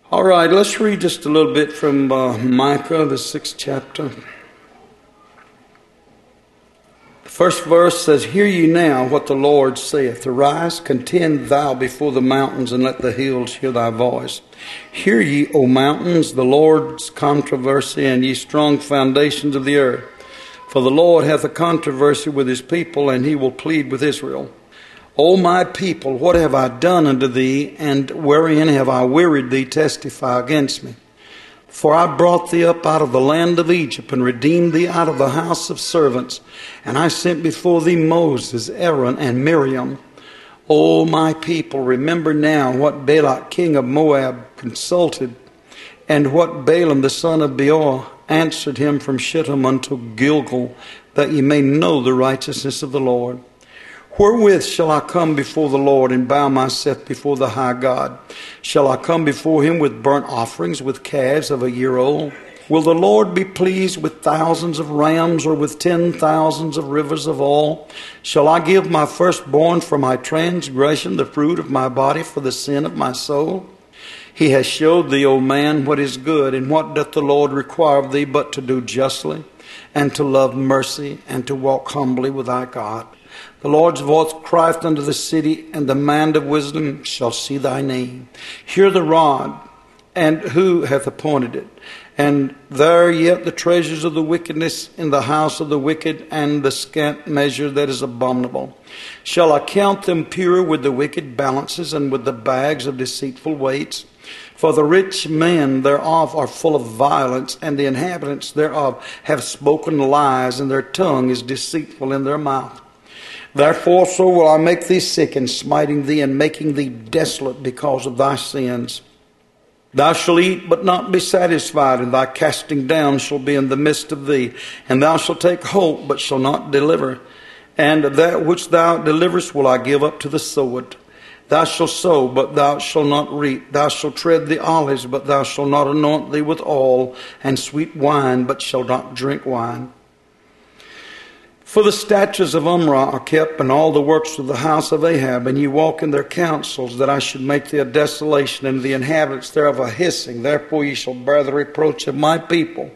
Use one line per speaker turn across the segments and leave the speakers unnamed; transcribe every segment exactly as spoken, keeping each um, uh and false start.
All right, let's read just a little bit from uh, Micah, the sixth chapter. The first verse says, "Hear ye now what the Lord saith. Arise, contend thou before the mountains, and let the hills hear thy voice. Hear ye, O mountains, the Lord's controversy, and ye strong foundations of the earth. For the Lord hath a controversy with his people, and he will plead with Israel. O my people, what have I done unto thee, and wherein have I wearied thee? Testify against me. For I brought thee up out of the land of Egypt, and redeemed thee out of the house of servants. And I sent before thee Moses, Aaron, and Miriam. O my people, remember now what Balak king of Moab consulted, and what Balaam the son of Beor answered him from Shittim unto Gilgal, that ye may know the righteousness of the Lord. Wherewith shall I come before the Lord, and bow myself before the high God? Shall I come before him with burnt offerings, with calves of a year old? Will the Lord be pleased with thousands of rams, or with ten thousands of rivers of oil? Shall I give my firstborn for my transgression, the fruit of my body for the sin of my soul? He has showed thee, O man, what is good, and what doth the Lord require of thee, but to do justly, and to love mercy, and to walk humbly with thy God. The Lord's voice crieth unto the city, and the man of wisdom shall see thy name. Hear the rod, and who hath appointed it? And there yet the treasures of the wickedness in the house of the wicked, and the scant measure that is abominable. Shall I count them pure with the wicked balances, and with the bags of deceitful weights? For the rich men thereof are full of violence, and the inhabitants thereof have spoken lies, and their tongue is deceitful in their mouth. Therefore so will I make thee sick, in smiting thee, and making thee desolate because of thy sins. Thou shalt eat, but not be satisfied, and thy casting down shall be in the midst of thee. And thou shalt take hope, but shalt not deliver. And that which thou deliverest will I give up to the sword. Thou shalt sow, but thou shalt not reap. Thou shalt tread the olives, but thou shalt not anoint thee with oil, and sweet wine, but shalt not drink wine. For the statutes of Umrah are kept, and all the works of the house of Ahab, and ye walk in their counsels, that I should make thee a desolation, and the inhabitants thereof a hissing. Therefore ye shall bear the reproach of my people.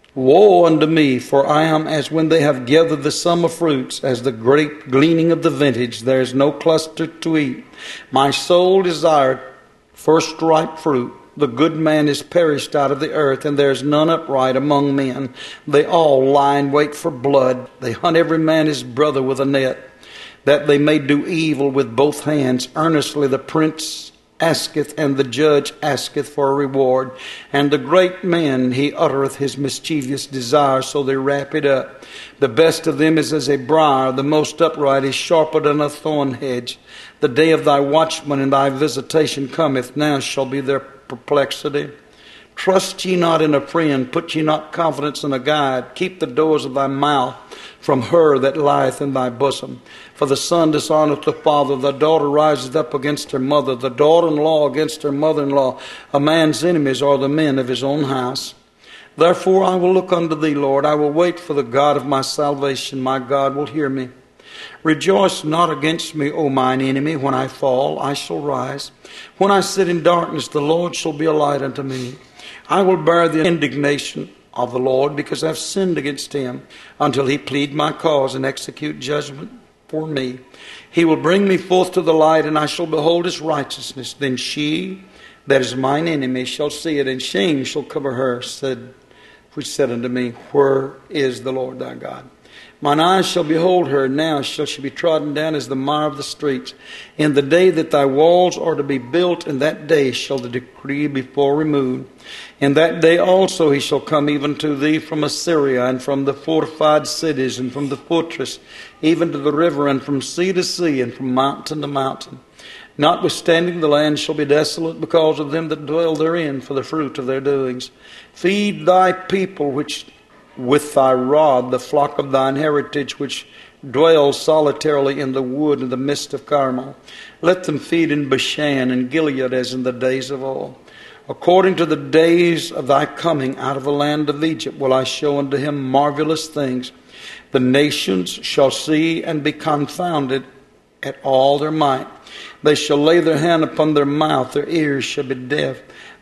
Woe unto me, for I am as when they have gathered the summer fruits, as the grape gleaning of the vintage. There is no cluster to eat. My soul desired first ripe fruit. The good man is perished out of the earth, and there is none upright among men. They all lie in wait for blood. They hunt every man his brother with a net, that they may do evil with both hands. Earnestly the prince asketh, and the judge asketh for a reward. And the great man, he uttereth his mischievous desire, so they wrap it up. The best of them is as a briar, the most upright is sharper than a thorn hedge. The day of thy watchman and thy visitation cometh, now shall be their perplexity. Trust ye not in a friend, put ye not confidence in a guide. Keep the doors of thy mouth from her that lieth in thy bosom. For the son dishonoureth the father, the daughter riseth up against her mother, the daughter-in-law against her mother-in-law. A man's enemies are the men of his own house. Therefore I will look unto thee, Lord. I will wait for the God of my salvation. My God will hear me. Rejoice not against me, O mine enemy. When I fall, I shall rise. When I sit in darkness, the Lord shall be a light unto me. I will bear the indignation of the Lord, because I have sinned against him, until he plead my cause and execute judgment for me. He will bring me forth to the light, and I shall behold his righteousness. Then she that is mine enemy shall see it, and shame shall cover her, said, which said unto me, Where is the Lord thy God? Mine eyes shall behold her, now shall she be trodden down as the mire of the streets. In the day that thy walls are to be built, in that day shall the decree be fore removed. In that day also he shall come even to thee from Assyria, and from the fortified cities, and from the fortress, even to the river, and from sea to sea, and from mountain to mountain. Notwithstanding the land shall be desolate because of them that dwell therein, for the fruit of their doings. Feed thy people which with thy rod, the flock of thine heritage, which dwells solitarily in the wood in the midst of Carmel. Let them feed in Bashan and Gilead as in the days of old. According to the days of thy coming out of the land of Egypt will I show unto him marvelous things. The nations shall see and be confounded at all their might. They shall lay their hand upon their mouth, their ears shall be deaf.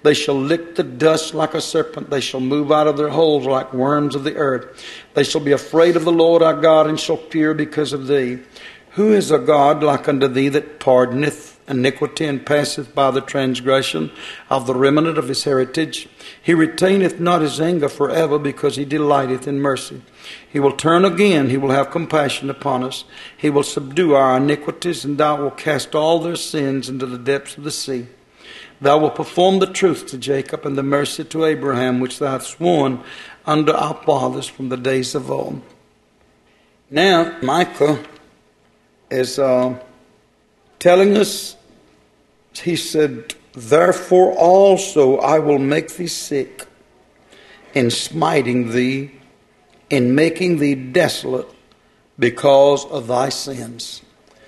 They shall lick the dust like a serpent. They shall move out of their holes like worms of the earth. They shall be afraid of the Lord our God, and shall fear because of thee. Who is a God like unto thee, that pardoneth iniquity, and passeth by the transgression of the remnant of his heritage? He retaineth not his anger forever, because he delighteth in mercy. He will turn again, he will have compassion upon us. He will subdue our iniquities, and thou wilt cast all their sins into the depths of the sea. Thou wilt perform the truth to Jacob, and the mercy to Abraham, which thou hast sworn unto our fathers from the days of old. Now, Micah is uh, telling us, he said, therefore also I will make thee sick, in smiting thee, in making thee desolate, because of thy sins.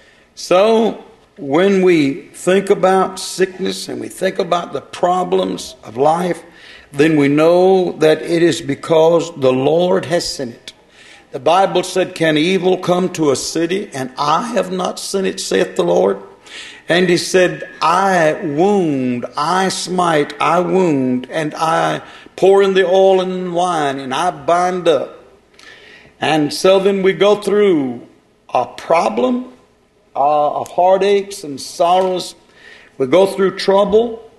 So, when we think about sickness and we think about the problems of life, then we know that it is because the Lord has sent it. The Bible said, can evil come to a city, and I have not sent it, saith the Lord? And he said, I wound, I smite, I wound, and I pour in the oil and wine, and I bind up. And so then we go through a problem uh, of heartaches and sorrows. We go through trouble,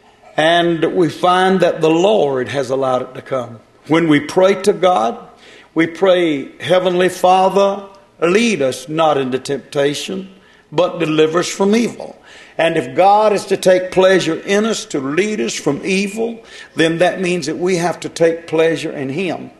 and we find that the Lord has allowed it to come. When we pray to God, we pray, Heavenly Father, lead us not into temptation, but deliver us from evil. And if God is to take pleasure in us, to lead us from evil, then that means that we have to take pleasure in Him.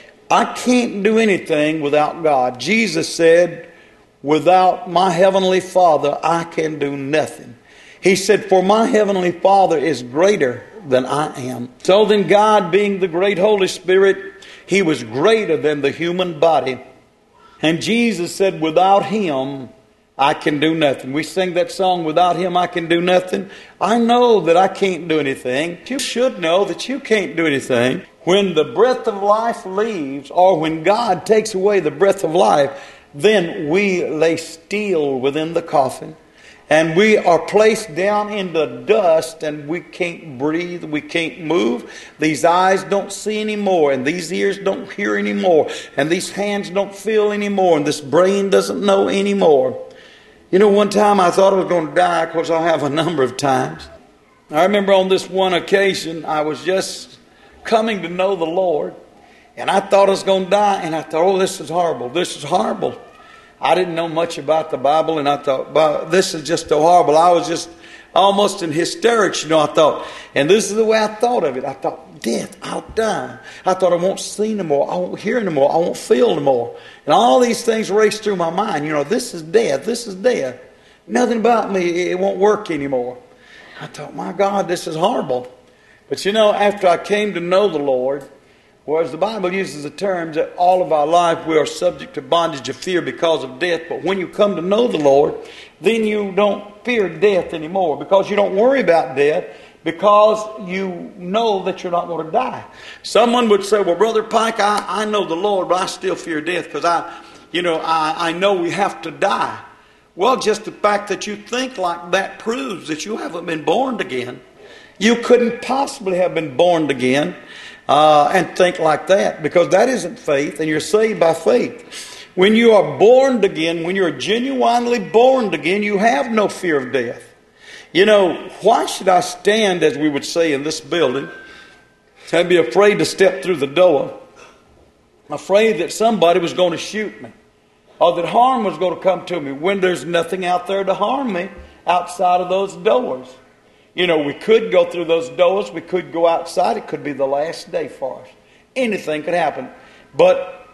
I can't do anything without God. Jesus said, without my Heavenly Father, I can do nothing. He said, for my Heavenly Father is greater than I am. So then God, being the great Holy Spirit, He was greater than the human body. And Jesus said, without Him, I can do nothing. We sing that song, without Him, I can do nothing. I know that I can't do anything. You should know that you can't do anything. When the breath of life leaves, or when God takes away the breath of life, then we lay still within the coffin. And we are placed down in the dust, and we can't breathe, we can't move. These eyes don't see anymore, and these ears don't hear anymore, and these hands don't feel anymore, and this brain doesn't know anymore. You know, one time I thought I was going to die. Of course, I have a number of times. I remember on this one occasion, I was just coming to know the Lord, and I thought I was going to die, and I thought, oh, this is horrible, this is horrible. I didn't know much about the Bible, and I thought, well, this is just so horrible. I was just almost in hysterics, you know, I thought. And this is the way I thought of it. I thought, death, I'll die. I thought I won't see anymore. I won't hear anymore. I won't feel anymore. And all these things raced through my mind. You know, this is death. This is death. Nothing about me, it won't work anymore. I thought, my God, this is horrible. But you know, after I came to know the Lord, whereas the Bible uses the terms that all of our life we are subject to bondage of fear because of death. But when you come to know the Lord, then you don't fear death anymore, because you don't worry about death, because you know that you're not going to die. Someone would say, well, Brother Pike, I, I know the Lord, but I still fear death because I, you know, I, I know we have to die. Well, just the fact that you think like that proves that you haven't been born again. You couldn't possibly have been born again. Uh, and think like that, because that isn't faith, and you're saved by faith. When you are born again, when you're genuinely born again, you have no fear of death. You know, why should I stand, as we would say in this building, and be afraid to step through the door, afraid that somebody was going to shoot me, or that harm was going to come to me, when there's nothing out there to harm me outside of those doors? You know, we could go through those doors. We could go outside. It could be the last day for us. Anything could happen. But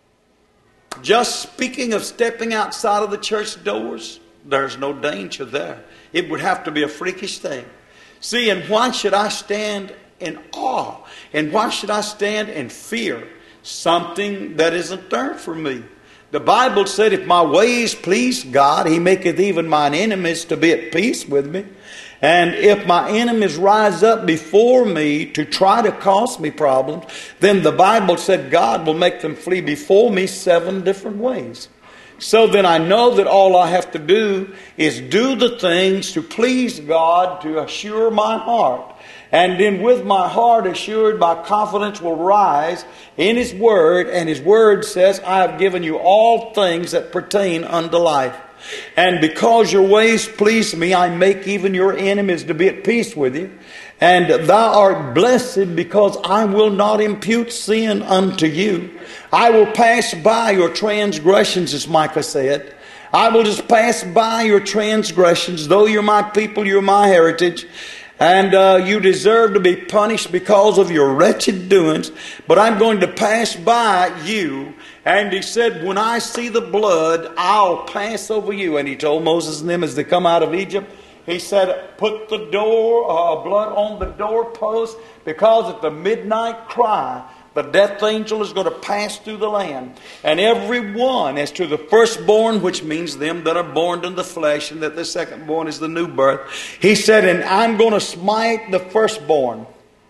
just speaking of stepping outside of the church doors, there's no danger there. It would have to be a freakish thing. See, and why should I stand in awe? And why should I stand in fear? Something that isn't there for me. The Bible said, if my ways please God, He maketh even mine enemies to be at peace with me. And if my enemies rise up before me to try to cause me problems, then the Bible said God will make them flee before me seven different ways. So then I know that all I have to do is do the things to please God, to assure my heart. And then with my heart assured, my confidence will rise in His Word. And His Word says, I have given you all things that pertain unto life. And because your ways please me, I make even your enemies to be at peace with you. And thou art blessed, because I will not impute sin unto you. I will pass by your transgressions, as Micah said. I will just pass by your transgressions. Though you're my people, you're my heritage. And uh, you deserve to be punished because of your wretched doings. But I'm going to pass by you. And He said, when I see the blood, I'll pass over you. And He told Moses and them as they come out of Egypt, He said, put the door, uh, blood on the doorpost, because at the midnight cry, the death angel is going to pass through the land. And every one, as to the firstborn, which means them that are born in the flesh, and that the secondborn is the new birth. He said, and I'm going to smite the firstborn.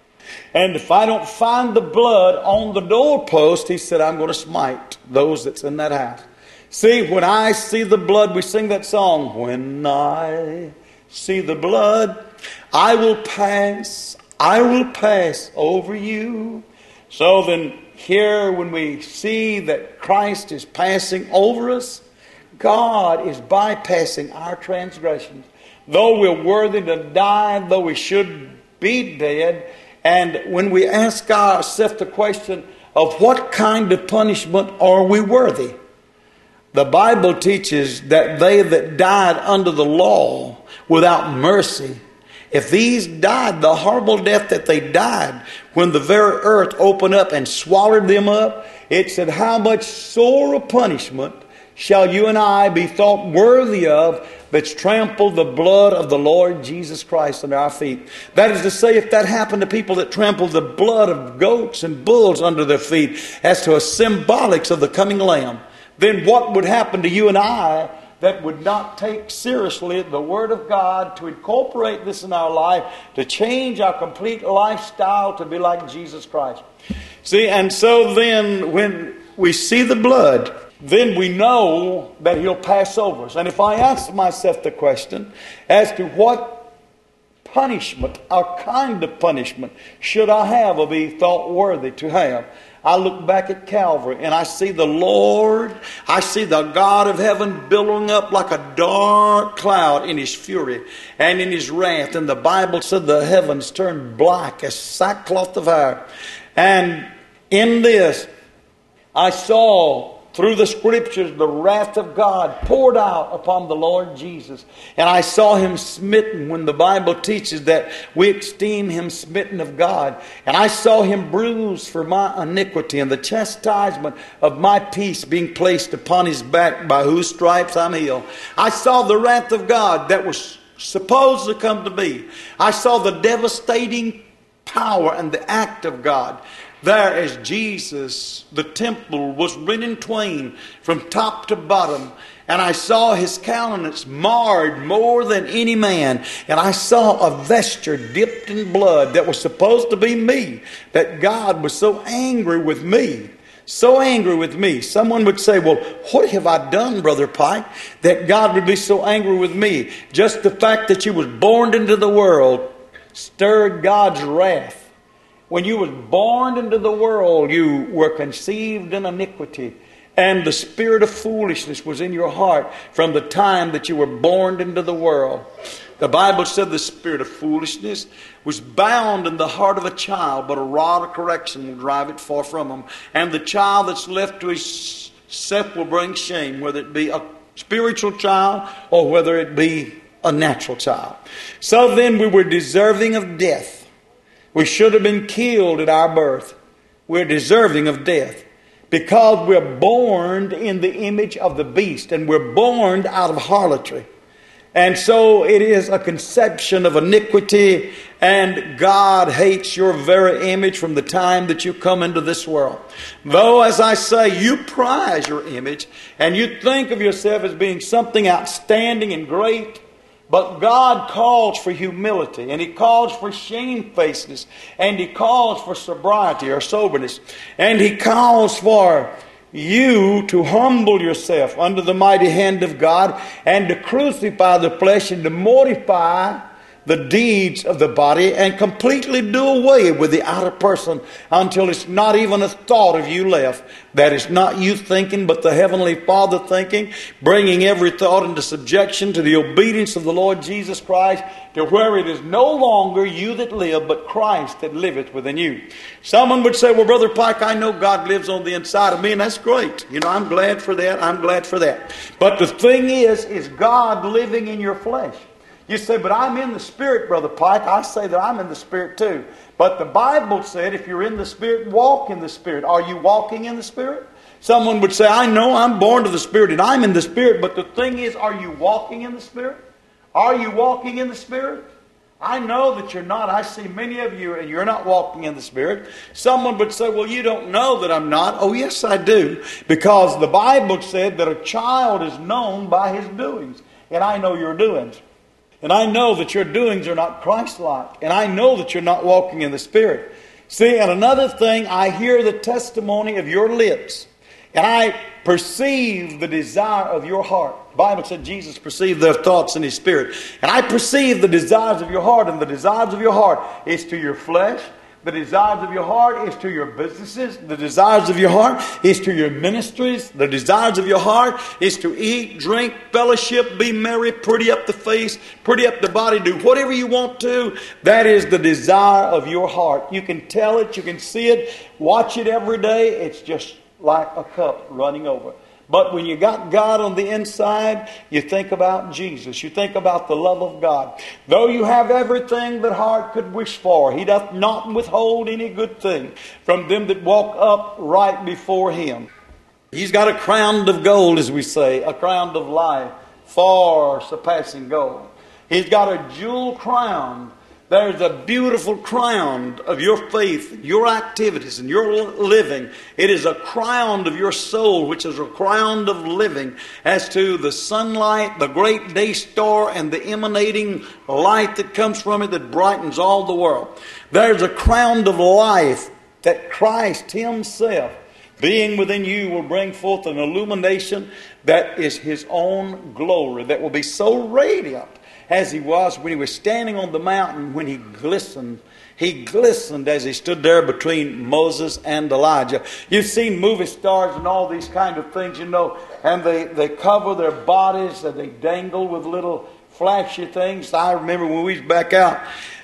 And if I don't find the blood on the doorpost, He said, I'm going to smite those that's in that house. See, when I see the blood, we sing that song, when I see the blood, I will pass, I will pass over you. So then here, when we see that Christ is passing over us, God is bypassing our transgressions. Though we're worthy to die, though we should be dead, and when we ask ourselves the question of what kind of punishment are we worthy? The Bible teaches that they that died under the law without mercy, if these died the horrible death that they died, when the very earth opened up and swallowed them up, it said, how much sore a punishment shall you and I be thought worthy of that's trampled the blood of the Lord Jesus Christ under our feet? That is to say, if that happened to people that trampled the blood of goats and bulls under their feet as to a symbolics of the coming Lamb, then what would happen to you and I that would not take seriously the Word of God to incorporate this in our life, to change our complete lifestyle to be like Jesus Christ? See, and so then when we see the blood, then we know that He'll pass over us. And if I ask myself the question as to what punishment, or kind of punishment, should I have or be thought worthy to have, I look back at Calvary and I see the Lord, I see the God of heaven billowing up like a dark cloud in His fury and in His wrath. And the Bible said the heavens turned black as sackcloth of hair. And in this, I saw through the Scriptures the wrath of God poured out upon the Lord Jesus. And I saw Him smitten, when the Bible teaches that we esteem Him smitten of God. And I saw Him bruised for my iniquity, and the chastisement of my peace being placed upon His back, by whose stripes I'm healed. I saw the wrath of God that was supposed to come to me. I saw the devastating power and the act of God. There, as Jesus, the temple was rent in twain from top to bottom. And I saw His countenance marred more than any man. And I saw a vesture dipped in blood that was supposed to be me. That God was so angry with me. So angry with me. Someone would say, well, what have I done, Brother Pike, that God would be so angry with me? Just the fact that you was born into the world stirred God's wrath. When you was born into the world, you were conceived in iniquity. And the spirit of foolishness was in your heart from the time that you were born into the world. The Bible said the spirit of foolishness was bound in the heart of a child, but a rod of correction will drive it far from him. And the child that's left to himself will bring shame, whether it be a spiritual child or whether it be a natural child. So then we were deserving of death. We should have been killed at our birth. We're deserving of death because we're born in the image of the beast, and we're born out of harlotry. And so it is a conception of iniquity, and God hates your very image from the time that you come into this world. Though, as I say, you prize your image and you think of yourself as being something outstanding and great, but God calls for humility, and He calls for shamefacedness, and He calls for sobriety or soberness, and He calls for you to humble yourself under the mighty hand of God, and to crucify the flesh and to mortify the deeds of the body, and completely do away with the outer person until it's not even a thought of you left. That is not you thinking, but the Heavenly Father thinking, bringing every thought into subjection to the obedience of the Lord Jesus Christ, to where it is no longer you that live, but Christ that liveth within you. Someone would say, well, Brother Pike, I know God lives on the inside of me, and that's great. You know, I'm glad for that. I'm glad for that. But the thing is, is God living in your flesh? You say, but I'm in the Spirit, Brother Pike. I say that I'm in the Spirit too. But the Bible said, if you're in the Spirit, walk in the Spirit. Are you walking in the Spirit? Someone would say, I know I'm born of the Spirit and I'm in the Spirit. But the thing is, are you walking in the Spirit? Are you walking in the Spirit? I know that you're not. I see many of you and you're not walking in the Spirit. Someone would say, well, you don't know that I'm not. Oh, yes, I do. Because the Bible said that a child is known by his doings. And I know your doings. And I know that your doings are not Christ-like. And I know that you're not walking in the Spirit. See, and another thing, I hear the testimony of your lips. And I perceive the desire of your heart. The Bible said Jesus perceived their thoughts in His Spirit. And I perceive the desires of your heart. And the desires of your heart is to your flesh. The desires of your heart is to your businesses. The desires of your heart is to your ministries. The desires of your heart is to eat, drink, fellowship, be merry, pretty up the face, pretty up the body, do whatever you want to. That is the desire of your heart. You can tell it, you can see it, watch it every day. It's just like a cup running over. But when you got God on the inside, you think about Jesus. You think about the love of God. Though you have everything that heart could wish for, He doth not withhold any good thing from them that walk upright before Him. He's got a crown of gold, as we say, a crown of life, far surpassing gold. He's got a jewel crown. There's a beautiful crown of your faith, your activities, and your living. It is a crown of your soul, which is a crown of living, as to the sunlight, the great day star, and the emanating light that comes from it that brightens all the world. There's a crown of life that Christ Himself, being within you, will bring forth an illumination that is His own glory, that will be so radiant as He was when He was standing on the mountain, when He glistened. He glistened as He stood there between Moses and Elijah. You've seen movie stars and all these kind of things, you know, and they, they cover their bodies and they dangle with little flashy things. I remember when we was back out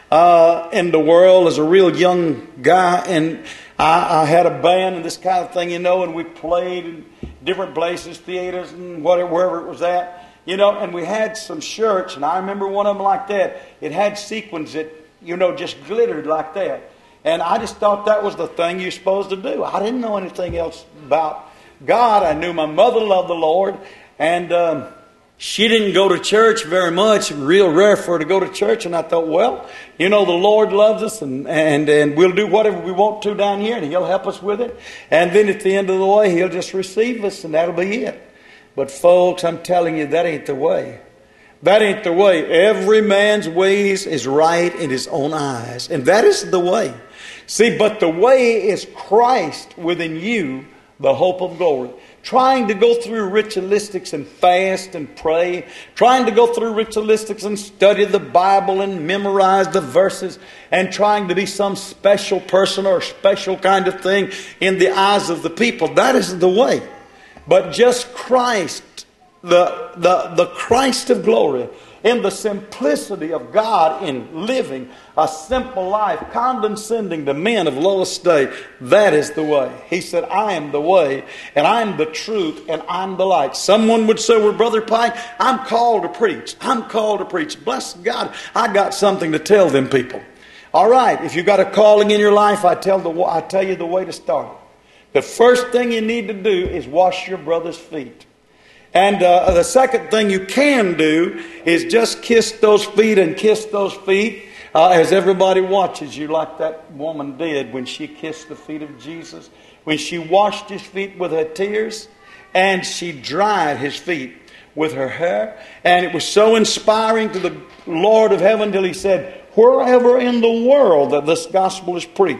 uh, in the world as a real young guy, and I, I had a band and this kind of thing, you know, and we played in different places, theaters and whatever, wherever it was at. You know, and we had some shirts, and I remember one of them like that. It had sequins that, you know, just glittered like that. And I just thought that was the thing you're supposed to do. I didn't know anything else about God. I knew my mother loved the Lord, and um, she didn't go to church very much, real rare for her to go to church. And I thought, well, you know, the Lord loves us, and, and, and we'll do whatever we want to down here, and He'll help us with it. And then at the end of the way, He'll just receive us, and that'll be it. But folks, I'm telling you, that ain't the way. That ain't the way. Every man's ways is right in his own eyes. And that is the way. See, but the way is Christ within you, the hope of glory. Trying to go through ritualistics and fast and pray. Trying to go through ritualistics and study the Bible and memorize the verses. And trying to be some special person or special kind of thing in the eyes of the people. That isn't the way. But just Christ, the, the, the Christ of glory, in the simplicity of God in living a simple life, condescending to men of low estate, that is the way. He said, I am the way, and I am the truth, and I'm the light. Someone would say, well, Brother Pike, I'm called to preach. I'm called to preach. Bless God, I got something to tell them people. All right, if you've got a calling in your life, I tell, the, I tell you the way to start it. The first thing you need to do is wash your brother's feet. And uh, the second thing you can do is just kiss those feet and kiss those feet uh, as everybody watches you, like that woman did when she kissed the feet of Jesus. When she washed His feet with her tears and she dried His feet with her hair. And it was so inspiring to the Lord of heaven till He said, wherever in the world that this gospel is preached,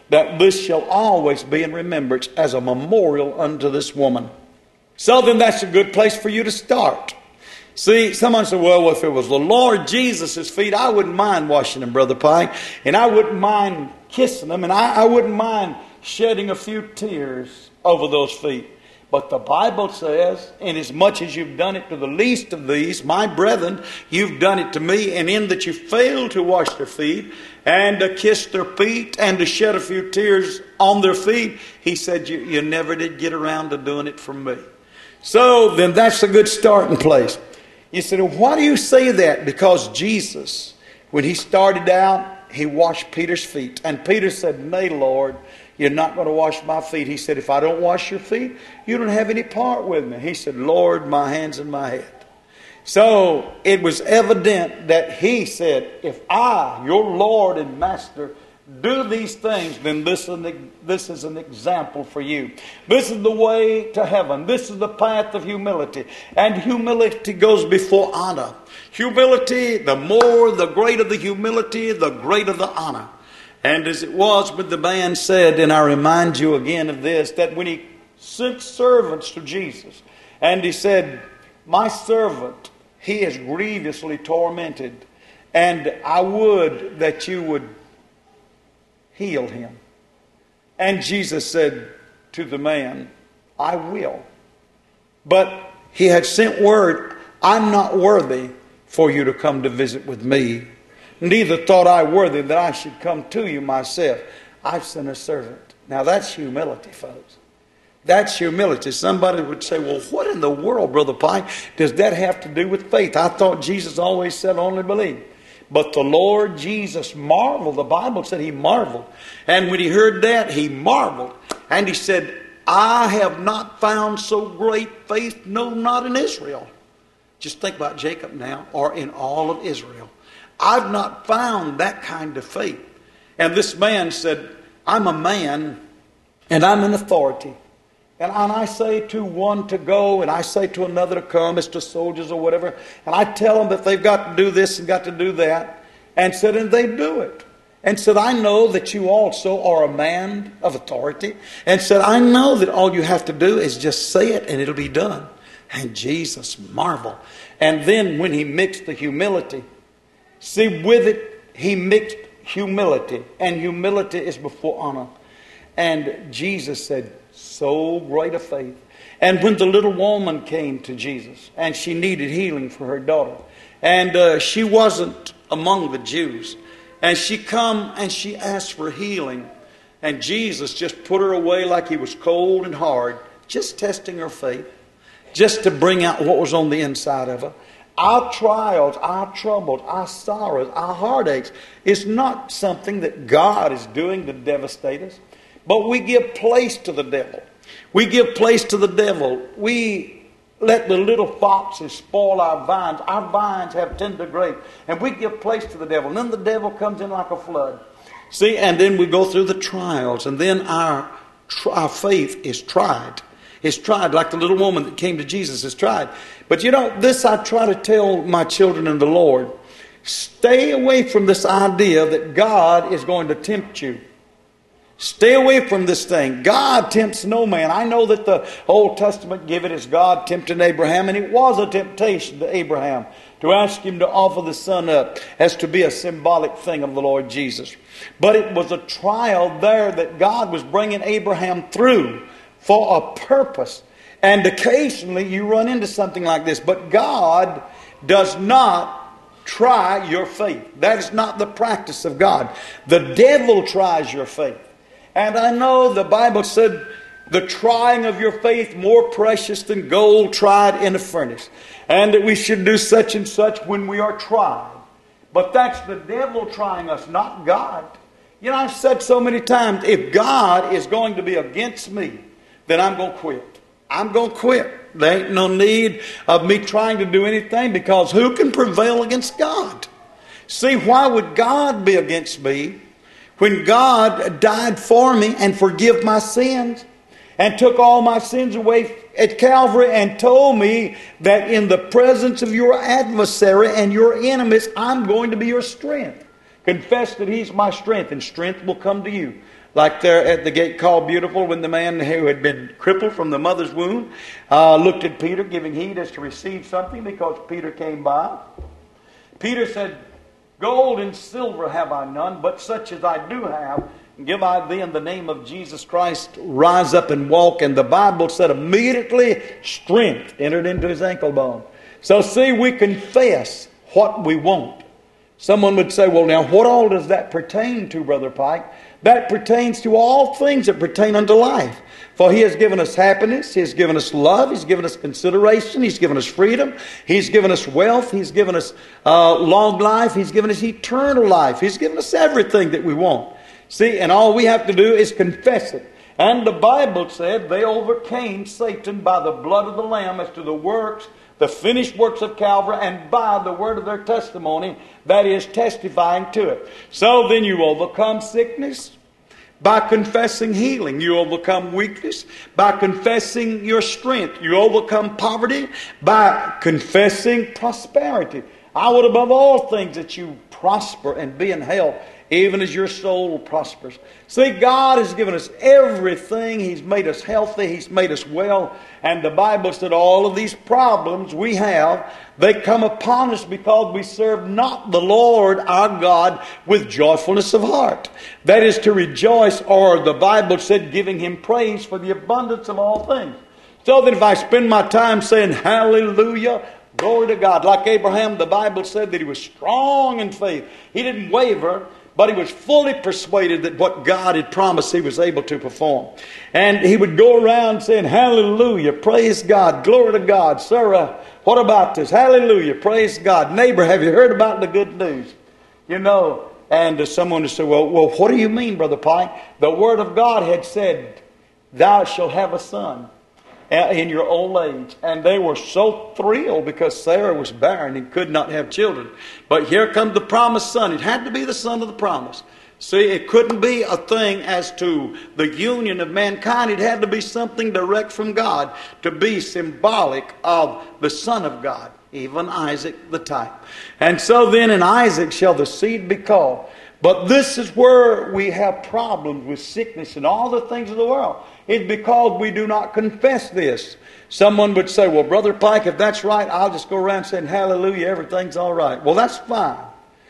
that this shall always be in remembrance as a memorial unto this woman. So then that's a good place for you to start. See, someone said, well, if it was the Lord Jesus' feet, I wouldn't mind washing them, Brother Pike. And I wouldn't mind kissing them. And I, I wouldn't mind shedding a few tears over those feet. But the Bible says, inasmuch as you've done it to the least of these, my brethren, you've done it to me. And in that you failed to wash their feet and to kiss their feet and to shed a few tears on their feet, he said, you, you never did get around to doing it for me. So then that's a good starting place. You said, well, why do you say that? Because Jesus, when he started out, he washed Peter's feet. And Peter said, nay, Lord, you're not going to wash my feet. He said, if I don't wash your feet, you don't have any part with me. He said, Lord, my hands and my head. So it was evident that he said, if I, your Lord and Master, do these things, then this is, an, this is an example for you. This is the way to heaven. This is the path of humility. And humility goes before honor. Humility, the more, the greater the humility, the greater the honor. And as it was when the man said, and I remind you again of this, that when he sent servants to Jesus, and he said, my servant, he is grievously tormented, and I would that you would heal him. And Jesus said to the man, I will. But he had sent word, I'm not worthy for you to come to visit with me. Neither thought I worthy that I should come to you myself. I've sent a servant. Now that's humility, folks. That's humility. Somebody would say, well, what in the world, Brother Pike, does that have to do with faith? I thought Jesus always said only believe. But the Lord Jesus marveled. The Bible said he marveled. And when he heard that, he marveled. And he said, I have not found so great faith, no, not in Israel. Just think about Jacob now, or in all of Israel. I've not found that kind of faith. And this man said, I'm a man, and I'm in authority. And I say to one to go, and I say to another to come, as to soldiers or whatever. And I tell them that they've got to do this and got to do that. And said, and they do it. And said, I know that you also are a man of authority. And said, I know that all you have to do is just say it and it'll be done. And Jesus marveled. And then when he mixed the humility, see, with it, he mixed humility. And humility is before honor. And Jesus said, so great a faith. And when the little woman came to Jesus, and she needed healing for her daughter, and uh, she wasn't among the Jews, and she come and she asked for healing, and Jesus just put her away like he was cold and hard, just testing her faith, just to bring out what was on the inside of her. Our trials, our troubles, our sorrows, our heartaches is not something that God is doing to devastate us. But we give place to the devil. We give place to the devil. We let the little foxes spoil our vines. Our vines have tender grapes. And we give place to the devil. And then the devil comes in like a flood. See, and then we go through the trials. And then our, our faith is tried. It's tried like the little woman that came to Jesus is tried. But you know, this I try to tell my children in the Lord. Stay away from this idea that God is going to tempt you. Stay away from this thing. God tempts no man. I know that the Old Testament give it as God tempted Abraham, and it was a temptation to Abraham to ask him to offer the son up as to be a symbolic thing of the Lord Jesus. But it was a trial there that God was bringing Abraham through for a purpose. And occasionally you run into something like this. But God does not try your faith. That is not the practice of God. The devil tries your faith. And I know the Bible said the trying of your faith more precious than gold tried in a furnace. And that we should do such and such when we are tried. But that's the devil trying us, not God. You know, I've said so many times, if God is going to be against me, then I'm going to quit. I'm going to quit. There ain't no need of me trying to do anything, because who can prevail against God? See, why would God be against me when God died for me and forgave my sins and took all my sins away at Calvary and told me that in the presence of your adversary and your enemies, I'm going to be your strength. Confess that He's my strength, and strength will come to you. like there at the gate called Beautiful, when the man who had been crippled from the mother's womb uh, looked at Peter, giving heed as to receive something, because Peter came by. Peter said, "Gold and silver have I none, but such as I do have, give I thee in the name of Jesus Christ. Rise up and walk." And the Bible said immediately strength entered into his ankle bone. So see, we confess what we want. Someone would say, "Well, now what all does that pertain to, Brother Pike?" That pertains to all things that pertain unto life. For He has given us happiness, He has given us love, He's given us consideration, He's given us freedom, He's given us wealth, He's given us uh, long life, He's given us eternal life, He's given us everything that we want. See, and all we have to do is confess it. And the Bible said they overcame Satan by the blood of the Lamb, as to the works, the finished works of Calvary, and by the word of their testimony, that is, testifying to it. So then you overcome sickness by confessing healing. You overcome weakness by confessing your strength. You overcome poverty by confessing prosperity. I would above all things that you prosper and be in health, even as your soul prospers. See, God has given us everything. He's made us healthy. He's made us well. And the Bible said all of these problems we have, they come upon us because we serve not the Lord our God with joyfulness of heart. That is to rejoice, or the Bible said giving Him praise for the abundance of all things. So that if I spend my time saying hallelujah, glory to God, like Abraham, the Bible said that he was strong in faith. He didn't waver, but he was fully persuaded that what God had promised He was able to perform. And he would go around saying, hallelujah, praise God, glory to God. Sarah, what about this? Hallelujah, praise God. Neighbor, have you heard about the good news? You know, and uh, someone would say, well, well, what do you mean, Brother Pike? The Word of God had said, thou shalt have a son in your old age. And they were so thrilled because Sarah was barren and could not have children. But here comes the promised son. It had to be the son of the promise. See, it couldn't be a thing as to the union of mankind. It had to be something direct from God to be symbolic of the Son of God, even Isaac the type. And so then in Isaac shall the seed be called. But this is where we have problems with sickness and all the things of the world. It's because we do not confess this. Someone would say, well, Brother Pike, if that's right, I'll just go around saying hallelujah, everything's all right. Well, that's fine.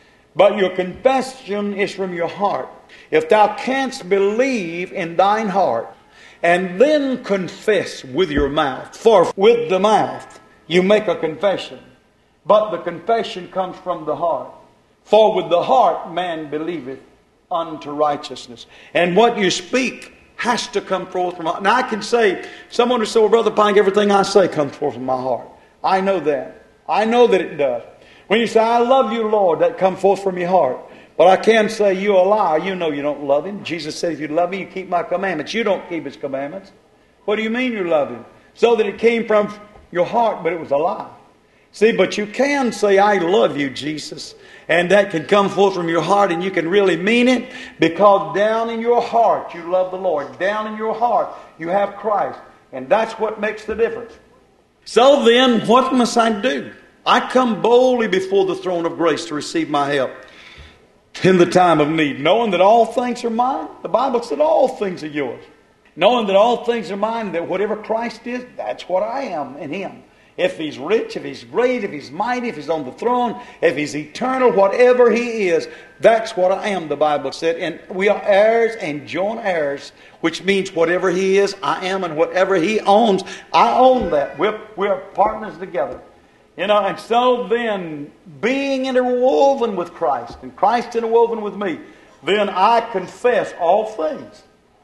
But your confession is from your heart. If thou canst believe in thine heart and then confess with your mouth, for with the mouth you make a confession, but the confession comes from the heart. For with the heart man believeth unto righteousness. And what you speak has to come forth from my heart. Now I can say, someone will say, well, Brother Pike, everything I say comes forth from my heart. I know that. I know that it does. When you say, I love you, Lord, that comes forth from your heart. But I can say, you're a liar. You know you don't love Him. Jesus said, if you love me, you keep my commandments. You don't keep His commandments. What do you mean you love Him? So that it came from your heart, but it was a lie. See, but you can say, I love you, Jesus. And that can come forth from your heart, and you can really mean it, because down in your heart you love the Lord. Down in your heart you have Christ. And that's what makes the difference. So then, what must I do? I come boldly before the throne of grace to receive my help in the time of need, knowing that all things are mine. The Bible said all things are yours. Knowing that all things are mine, that whatever Christ is, that's what I am in Him. If He's rich, if He's great, if He's mighty, if He's on the throne, if He's eternal, whatever He is, that's what I am, the Bible said. And we are heirs and joint heirs, which means whatever He is, I am, and whatever He owns, I own that. We're, we're partners together. You know, and so then, being interwoven with Christ, and Christ interwoven with me, then I confess all things.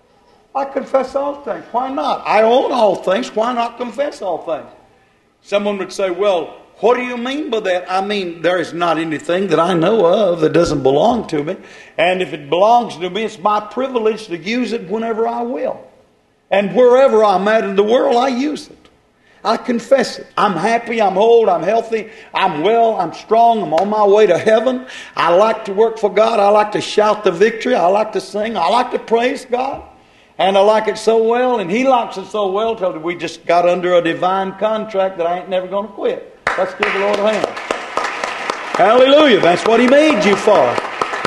I confess all things. Why not? I own all things. Why not confess all things? Someone would say, well, what do you mean by that? I mean, there is not anything that I know of that doesn't belong to me. And if it belongs to me, it's my privilege to use it whenever I will. And wherever I'm at in the world, I use it. I confess it. I'm happy, I'm whole, I'm healthy, I'm well, I'm strong, I'm on my way to heaven. I like to work for God. I like to shout the victory. I like to sing. I like to praise God. And I like it so well, and He likes it so well, till we just got under a divine contract that I ain't never going to quit. Let's give the Lord a hand. Hallelujah. That's what He made you for.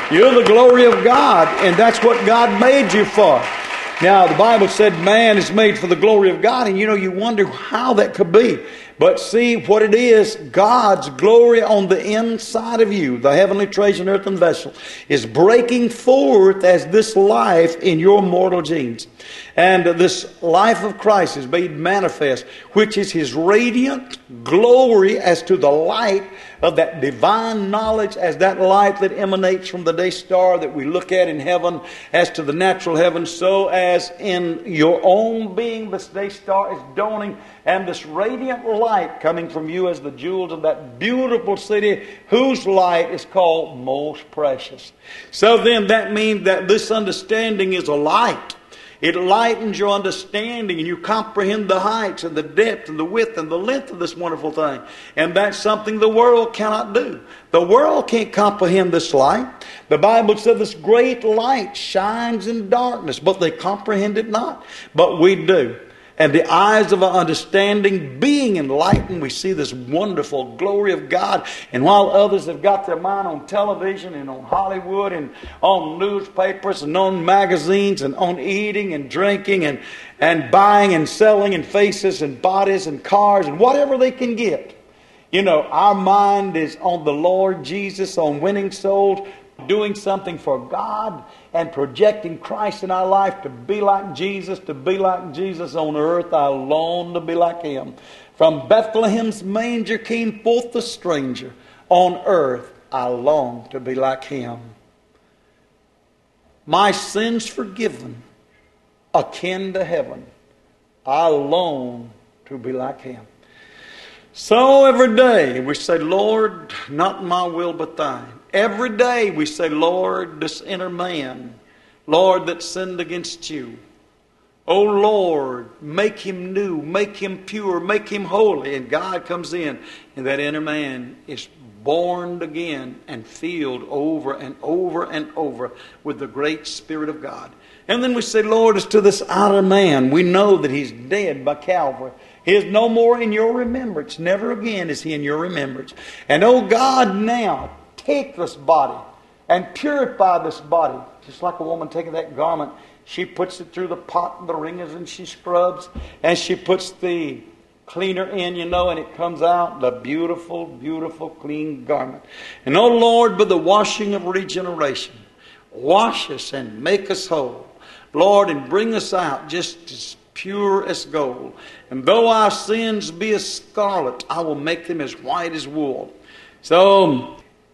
You're the glory of God, and that's what God made you for. Now, the Bible said man is made for the glory of God, and you know, you wonder how that could be. But see what it is, God's glory on the inside of you, the heavenly treasure in earthen vessel, is breaking forth as this life in your mortal genes. And this life of Christ is made manifest, which is His radiant glory as to the light of that divine knowledge, as that light that emanates from the day star that we look at in heaven, as to the natural heaven, so as in your own being this day star is dawning, and this radiant light coming from you as the jewels of that beautiful city whose light is called most precious. So then that means that this understanding is a light. It lightens your understanding, and you comprehend the heights and the depth and the width and the length of this wonderful thing. And that's something the world cannot do. The world can't comprehend this light. The Bible said this great light shines in darkness, but they comprehend it not. But we do. And the eyes of our understanding being enlightened, we see this wonderful glory of God. And while others have got their mind on television and on Hollywood and on newspapers and on magazines and on eating and drinking and, and buying and selling and faces and bodies and cars and whatever they can get, you know, our mind is on the Lord Jesus, on winning souls, doing something for God and projecting Christ in our life to be like Jesus, to be like Jesus on earth. I long to be like Him. From Bethlehem's manger came forth the stranger. On earth I long to be like Him. My sins forgiven, akin to heaven. I long to be like Him. So every day we say, Lord, not my will but Thine. Every day we say, Lord, this inner man, Lord, that sinned against You. Oh Lord, make him new, make him pure, make him holy. And God comes in, and that inner man is born again and filled over and over and over with the great Spirit of God. And then we say, Lord, as to this outer man, we know that he's dead by Calvary. He is no more in Your remembrance. Never again is he in Your remembrance. And oh God, now take this body and purify this body. Just like a woman taking that garment, she puts it through the pot and the wringers and she scrubs. And she puts the cleaner in, you know, and it comes out the beautiful, beautiful, clean garment. And oh Lord, by the washing of regeneration, wash us and make us whole. Lord, and bring us out just as pure as gold. And though our sins be as scarlet, I will make them as white as wool. So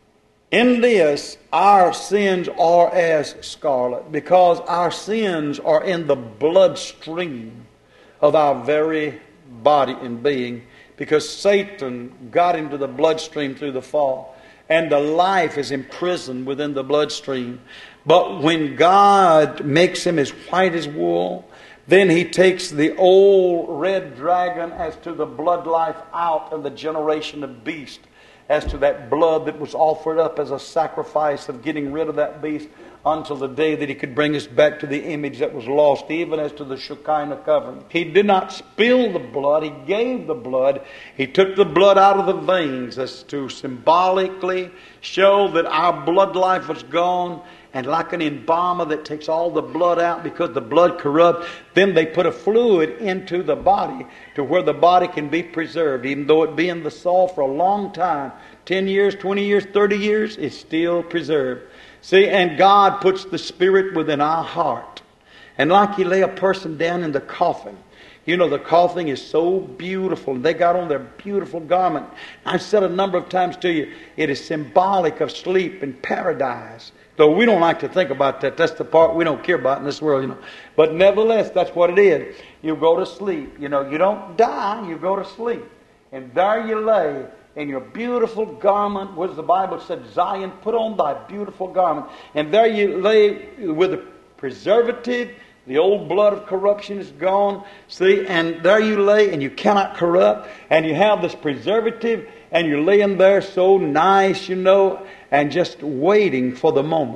in this, our sins are as scarlet, because our sins are in the bloodstream of our very body and being, because Satan got into the bloodstream through the fall, and the life is imprisoned within the bloodstream. But when God makes him as white as wool, then He takes the old red dragon as to the blood life out of the generation of beast, as to that blood that was offered up as a sacrifice of getting rid of that beast until the day that He could bring us back to the image that was lost, even as to the Shekinah covering. He did not spill the blood. He gave the blood. He took the blood out of the veins as to symbolically show that our blood life was gone. And like an embalmer that takes all the blood out because the blood corrupts, then they put a fluid into the body to where the body can be preserved. Even though it be in the soil for a long time, ten years, twenty years, thirty years, it's still preserved. See, and God puts the Spirit within our heart. And like you lay a person down in the coffin, you know, the coffin is so beautiful. They got on their beautiful garment. I've said a number of times to you, it is symbolic of sleep and paradise. Though we don't like to think about that. That's the part we don't care about in this world, you know. But nevertheless, that's what it is. You go to sleep. You know, you don't die, you go to sleep. And there you lay in your beautiful garment. What does the Bible said? Zion, put on thy beautiful garment. And there you lay with a preservative. The old blood of corruption is gone. See, and there you lay and you cannot corrupt. And you have this preservative and you're laying there so nice, you know, and just waiting for the moment.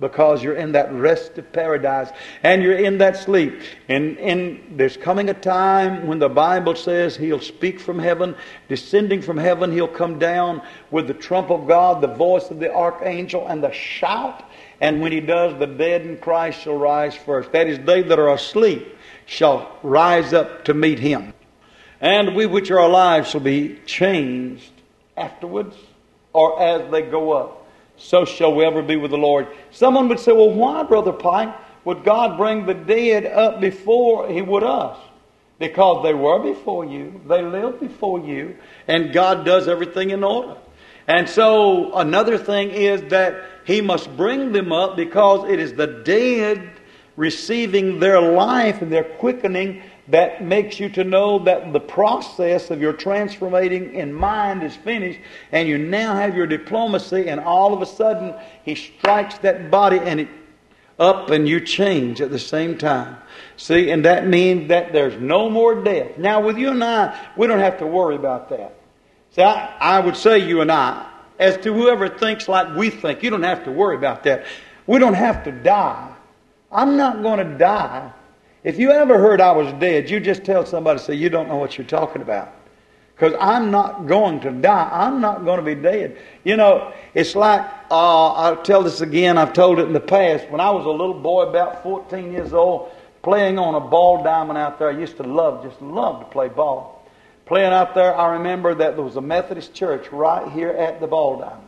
because you're in that rest of paradise and you're in that sleep. And, and there's coming a time when the Bible says He'll speak from heaven. Descending from heaven, He'll come down with the trump of God, the voice of the archangel, and the shout. And when He does, the dead in Christ shall rise first. That is, they that are asleep shall rise up to meet Him. And we which are alive shall be changed afterwards, or as they go up. So shall we ever be with the Lord. Someone would say, well, why, Brother Pike, would God bring the dead up before He would us? Because they were before you. They lived before you. And God does everything in order. And so another thing is that He must bring them up because it is the dead receiving their life and their quickening that makes you to know that the process of your transformating in mind is finished, and you now have your diplomacy, and all of a sudden He strikes that body and it up and you change at the same time. See, and that means that there's no more death. Now with you and I, we don't have to worry about that. See, I, I would say you and I, as to whoever thinks like we think, you don't have to worry about that. We don't have to die. I'm not going to die. If you ever heard I was dead, you just tell somebody, say, you don't know what you're talking about. Because I'm not going to die. I'm not going to be dead. You know, it's like, uh, I'll tell this again, I've told it in the past. When I was a little boy, about fourteen years old, playing on a ball diamond out there, I used to love, just love to play ball. Playing out there, I remember that there was a Methodist church right here at the ball diamond.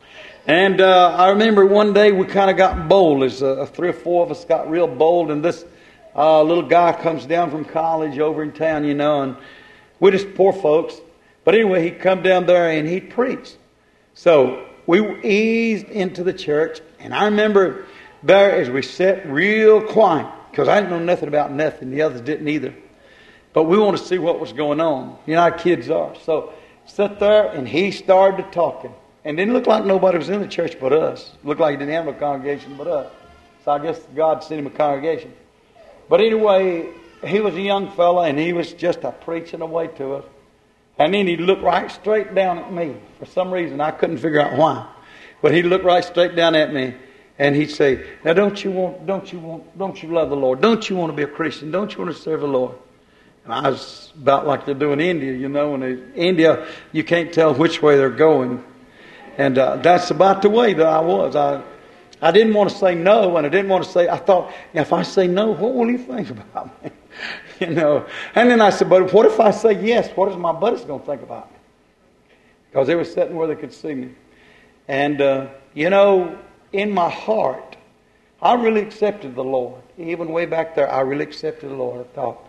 And uh, I remember one day we kind of got bold. As uh, three or four of us got real bold, and this Uh, little guy comes down from college over in town, you know, and we're just poor folks. But anyway, he'd come down there and he'd preach. So we eased into the church, and I remember there as we sat real quiet, because I didn't know nothing about nothing. The others didn't either. But we want to see what was going on. You know how kids are. So sat there and he started talking. And it didn't look like nobody was in the church but us. It looked like he didn't have a congregation but us. So I guess God sent him a congregation. But anyway, he was a young fella, and he was just a preaching away to us. And then he looked right straight down at me. For some reason, I couldn't figure out why. But he looked right straight down at me, and he'd say, now don't you want, don't you want, don't you love the Lord? Don't you want to be a Christian? Don't you want to serve the Lord? And I was about like they do in India, you know. In India, you can't tell which way they're going. And uh, that's about the way that I was. I I didn't want to say no, and I didn't want to say, I thought, if I say no, what will he think about me? You know. And then I said, but what if I say yes? What is my buddies going to think about me? Because they were sitting where they could see me. And, uh, you know, in my heart, I really accepted the Lord. Even way back there, I really accepted the Lord. I thought,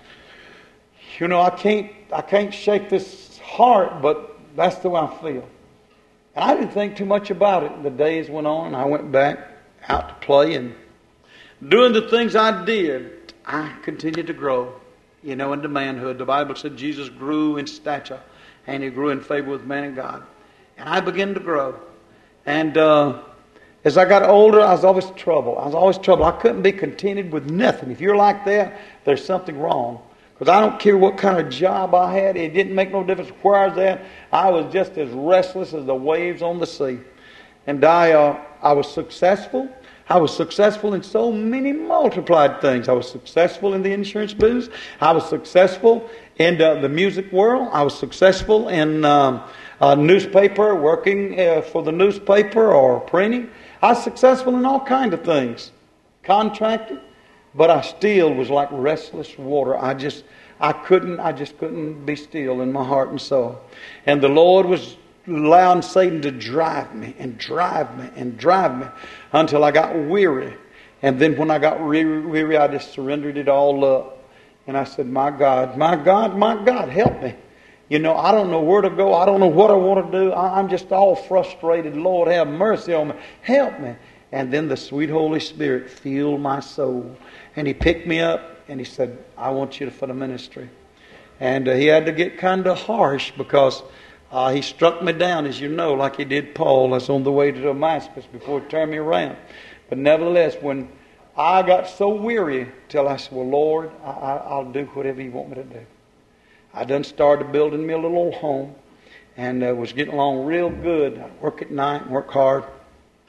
you know, I can't, I can't shake this heart, but that's the way I feel. And I didn't think too much about it. The days went on, and I went back out to play, and doing the things I did, I continued to grow, you know, into manhood. The Bible said Jesus grew in stature, and He grew in favor with man and God. And I began to grow. And uh, as I got older, I was always trouble. I was always trouble. I couldn't be contented with nothing. If you're like that, there's something wrong. Because I don't care what kind of job I had. It didn't make no difference where I was at. I was just as restless as the waves on the sea. And I, uh, I was successful. I was successful in so many multiplied things. I was successful in the insurance business. I was successful in uh, the music world. I was successful in um, a newspaper, working uh, for the newspaper or printing. I was successful in all kinds of things. Contractor. But I still was like restless water. I just, I couldn't, I just couldn't be still in my heart and soul. And the Lord was allowing Satan to drive me and drive me and drive me until I got weary. And then when I got weary, weary, I just surrendered it all up. And I said, my God, my God, my God, help me. You know, I don't know where to go. I don't know what I want to do. I'm just all frustrated. Lord, have mercy on me. Help me. And then the sweet Holy Spirit filled my soul. And He picked me up and He said, I want you for the ministry. And uh, He had to get kind of harsh because uh, He struck me down, as you know, like He did Paul. I was on the way to Damascus before He turned me around. But nevertheless, when I got so weary till I said, well, Lord, I, I, I'll do whatever You want me to do. I done started building me a little old home and uh, was getting along real good. I'd work at night and work hard.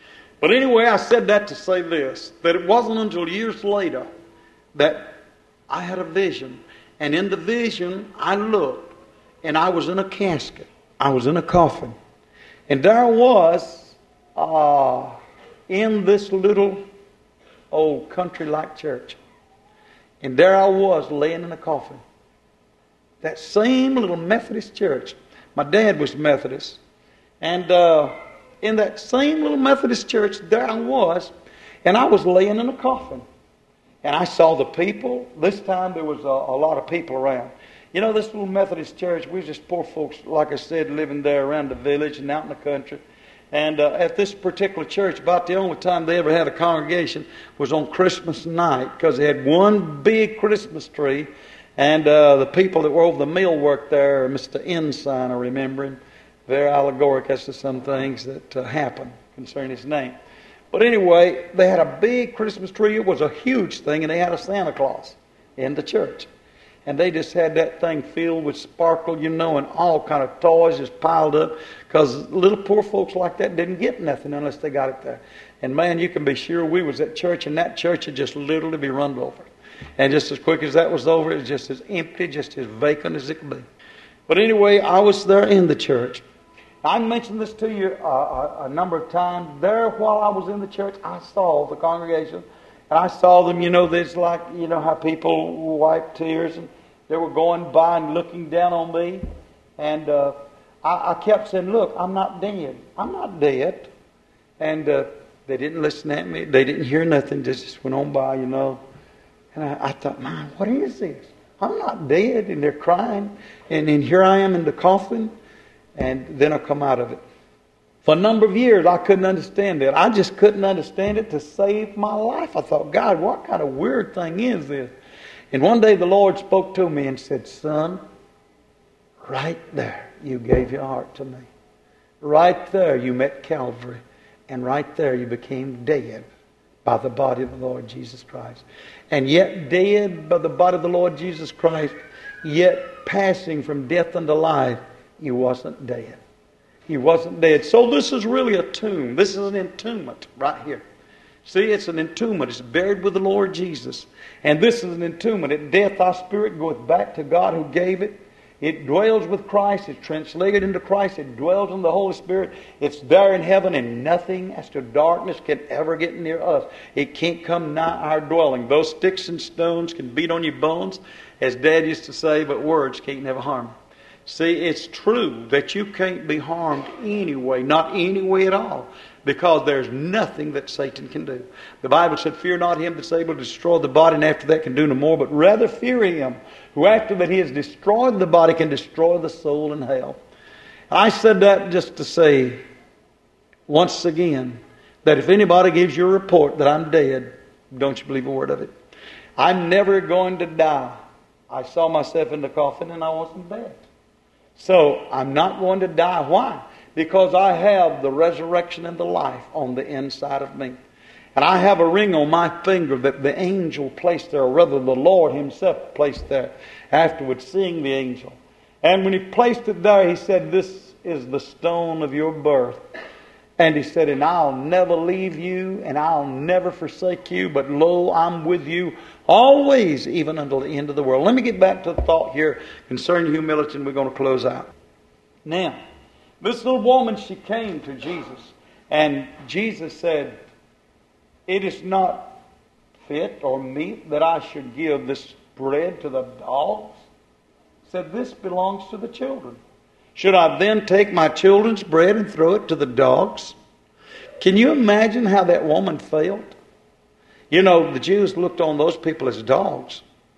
But anyway, I said that to say this, that it wasn't until years later that I had a vision. And in the vision, I looked, and I was in a casket. I was in a coffin. And there I was uh, in this little old country-like church. And there I was laying in a coffin. That same little Methodist church. My dad was Methodist. And uh, in that same little Methodist church, there I was. And I was laying in a coffin. And I saw the people. This time there was a, a lot of people around. You know, this little Methodist church, we were just poor folks, like I said, living there around the village and out in the country. And uh, at this particular church, about the only time they ever had a congregation was on Christmas night, because they had one big Christmas tree. And uh, the people that were over the millwork there, Mister Ensign, I remember him, very allegoric as to some things that uh, happened concerning his name. But anyway, they had a big Christmas tree. It was a huge thing, and they had a Santa Claus in the church. And they just had that thing filled with sparkle, you know, and all kind of toys just piled up. Because little poor folks like that didn't get nothing unless they got it there. And man, you can be sure we was at church, and that church had just literally be run over. And just as quick as that was over, it was just as empty, just as vacant as it could be. But anyway, I was there in the church. I mentioned this to you uh, a, a number of times. There, while I was in the church, I saw the congregation. And I saw them, you know, there's like, you know, how people wipe tears. And they were going by and looking down on me. And uh, I, I kept saying, look, I'm not dead. I'm not dead. And uh, they didn't listen at me. They didn't hear nothing. They just went on by, you know. And I, I thought, man, what is this? I'm not dead. And they're crying. And then here I am in the coffin. And then I come out of it. For a number of years, I couldn't understand it. I just couldn't understand it to save my life. I thought, God, what kind of weird thing is this? And one day the Lord spoke to me and said, son, right there you gave your heart to me. Right there you met Calvary. And right there you became dead by the body of the Lord Jesus Christ. And yet dead by the body of the Lord Jesus Christ, yet passing from death unto life, you wasn't dead. He wasn't dead. So this is really a tomb. This is an entombment right here. See, it's an entombment. It's buried with the Lord Jesus. And this is an entombment. At death, our spirit goeth back to God who gave it. It dwells with Christ. It's translated into Christ. It dwells in the Holy Spirit. It's there in heaven, and nothing as to darkness can ever get near us. It can't come nigh our dwelling. Those sticks and stones can beat on your bones, as Dad used to say, but words can't never harm. See, it's true that you can't be harmed anyway, not any way at all, because there's nothing that Satan can do. The Bible said, fear not him that's able to destroy the body, and after that can do no more, but rather fear him who after that he has destroyed the body can destroy the soul in hell. I said that just to say, once again, that if anybody gives you a report that I'm dead, don't you believe a word of it. I'm never going to die. I saw myself in the coffin and I wasn't dead. So I'm not going to die. Why? Because I have the resurrection and the life on the inside of me. And I have a ring on my finger that the angel placed there, or rather the Lord himself placed there afterwards, seeing the angel. And when he placed it there, he said, this is the stone of your birth. And he said, and I'll never leave you, and I'll never forsake you, but lo, I'm with you always, even until the end of the world. Let me get back to the thought here concerning humility, and we're going to close out. Now, this little woman, she came to Jesus, and Jesus said, it is not fit or meet that I should give this bread to the dogs. He said, this belongs to the children. Should I then take my children's bread and throw it to the dogs? Can you imagine how that woman felt? You know, the Jews looked on those people as dogs.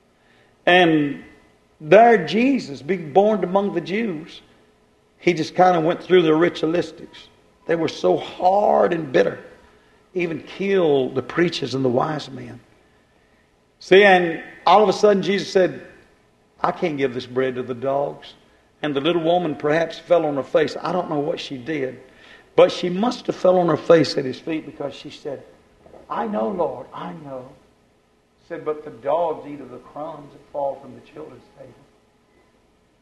And there Jesus, being born among the Jews, he just kind of went through the ritualistics. They were so hard and bitter. Even killed the preachers and the wise men. See, and all of a sudden Jesus said, I can't give this bread to the dogs. And the little woman perhaps fell on her face. I don't know what she did. But she must have fell on her face at his feet, because she said, I know, Lord, I know. He said, but the dogs eat of the crumbs that fall from the children's table.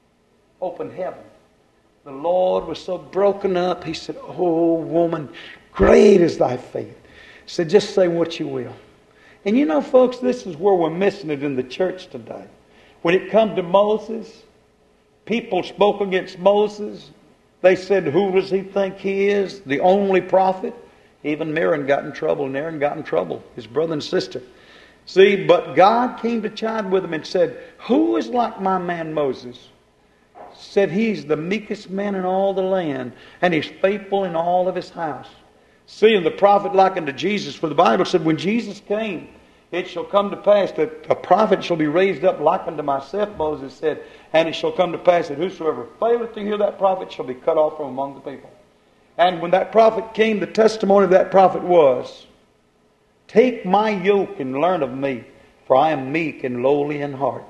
Open heaven. The Lord was so broken up. He said, oh, woman, Great is thy faith. He said, just say what you will. And you know, folks, this is where we're missing it in the church today. When it comes to Moses, people spoke against Moses. They said, who does he think he is? The only prophet? Even Miriam got in trouble, and Aaron got in trouble, his brother and sister. See, but God came to chide with him and said, who is like my man Moses? Said he's the meekest man in all the land, and he's faithful in all of his house. See, and the prophet likened to Jesus, for the Bible said, when Jesus came, it shall come to pass that a prophet shall be raised up like unto myself, Moses said, and it shall come to pass that whosoever faileth to hear that prophet shall be cut off from among the people. And when that prophet came, the testimony of that prophet was, take my yoke and learn of me, for I am meek and lowly in heart.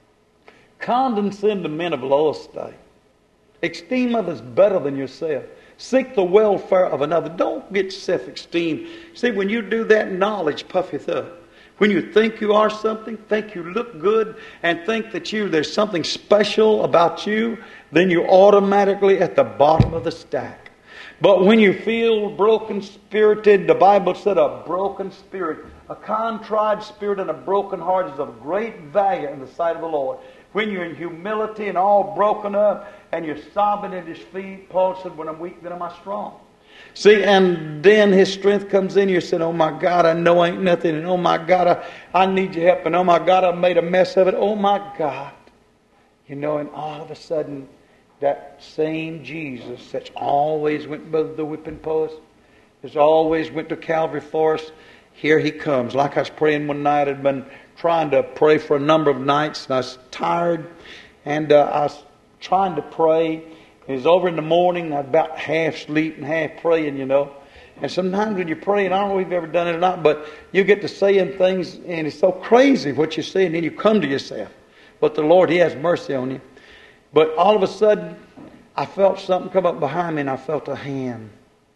Condescend to men of low estate. Esteem others better than yourself. Seek the welfare of another. Don't get self-esteem. See, when you do that, knowledge puffeth up. When you think you are something, think you look good, and think that you there's something special about you, then you're automatically at the bottom of the stack. But when you feel broken-spirited, the Bible said a broken spirit, a contrite spirit and a broken heart is of great value in the sight of the Lord. When you're in humility and all broken up and you're sobbing at His feet, Paul said, when I'm weak, then am I strong. See, and then His strength comes in you. You said, oh my God, I know I ain't nothing. And oh my God, I, I need your help. And oh my God, I made a mess of it. Oh my God. You know, and all of a sudden, that same Jesus that's always went by the whipping post, that's always went to Calvary for us, here He comes. Like I was praying one night, I'd been trying to pray for a number of nights, and I was tired, and uh, I was trying to pray. It was over in the morning, I was about half asleep and half praying, you know. And sometimes when you're praying, I don't know if you've ever done it or not, but you get to saying things, and it's so crazy what you say, and then you come to yourself. But the Lord, He has mercy on you. But all of a sudden, I felt something come up behind me, and I felt a hand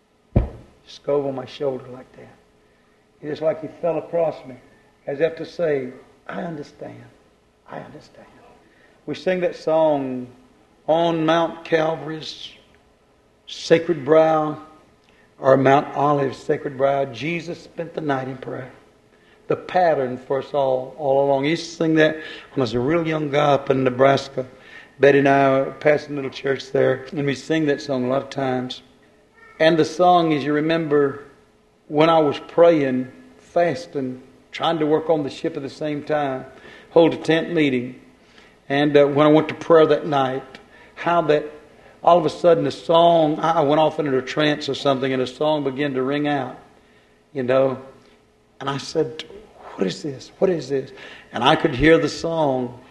just go over my shoulder like that. It's just like He fell across me, as if to say, I understand. I understand. We sing that song, on Mount Calvary's sacred brow, or Mount Olive's sacred brow, Jesus spent the night in prayer. The pattern for us all, all along. I used to sing that when I was a real young guy up in Nebraska. Betty and I were passing a little church there, and we sing that song a lot of times. And the song, as you remember, when I was praying, fasting, trying to work on the ship at the same time, hold a tent meeting, and uh, when I went to prayer that night, how that all of a sudden the song, I went off into a trance or something, and a song began to ring out, you know. And I said, what is this? What is this? And I could hear the song,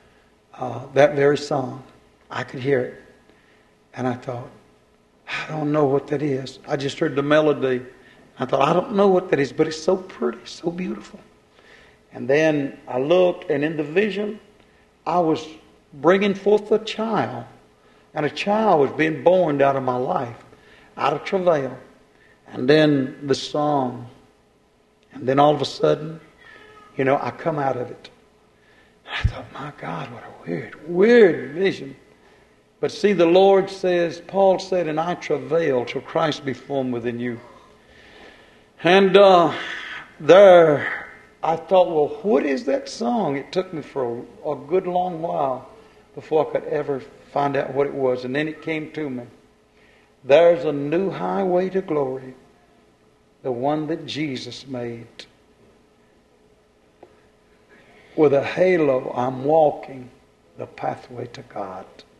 uh, that very song. I could hear it. And I thought, I don't know what that is. I just heard the melody. I thought, I don't know what that is, but it's so pretty, so beautiful. And then I looked, and in the vision, I was bringing forth a child. And a child was being born out of my life, out of travail. And then the song. And then all of a sudden, you know, I come out of it. And I thought, my God, what a weird, weird vision. But see, the Lord says, Paul said, and I travail till Christ be formed within you. And uh, there, I thought, well, what is that song? It took me for a, a good long while before I could ever find out what it was. And then it came to me. There's a new highway to glory, the one that Jesus made. With a halo, I'm walking the pathway to God.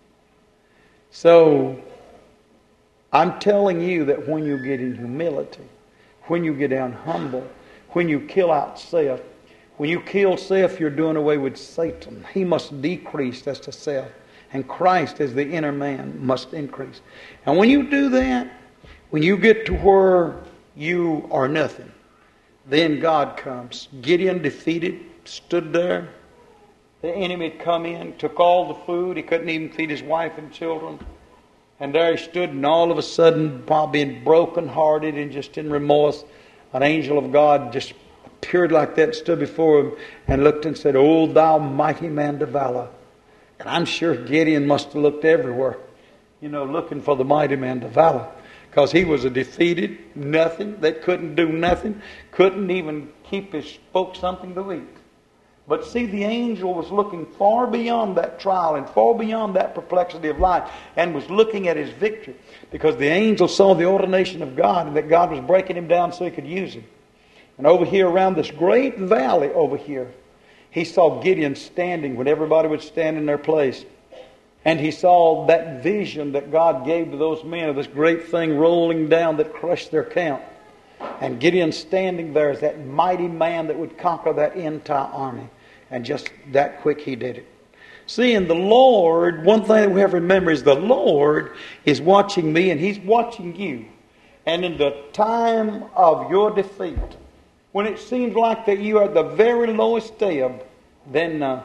So, I'm telling you that when you get in humility, when you get down humble, when you kill out self, when you kill self, you're doing away with Satan. He must decrease, that's to self. And Christ, as the inner man, must increase. And when you do that, when you get to where you are nothing, then God comes. Gideon defeated, stood there. The enemy had come in, took all the food. He couldn't even feed his wife and children. And there he stood, and all of a sudden, while being brokenhearted and just in remorse, an angel of God just appeared like that, stood before him, and looked and said, O thou mighty man of valor. And I'm sure Gideon must have looked everywhere, you know, looking for the mighty man of valor. Because he was a defeated nothing that couldn't do nothing, couldn't even keep his folks something to eat. But see, the angel was looking far beyond that trial and far beyond that perplexity of life and was looking at his victory, because the angel saw the ordination of God and that God was breaking him down so he could use him. And over here around this great valley over here, he saw Gideon standing when everybody would stand in their place. And he saw that vision that God gave to those men of this great thing rolling down that crushed their camp. And Gideon standing there as that mighty man that would conquer that entire army. And just that quick he did it. See, in the Lord, one thing that we have to remember is the Lord is watching me and He's watching you. And in the time of your defeat, when it seems like that you are at the very lowest ebb, then uh,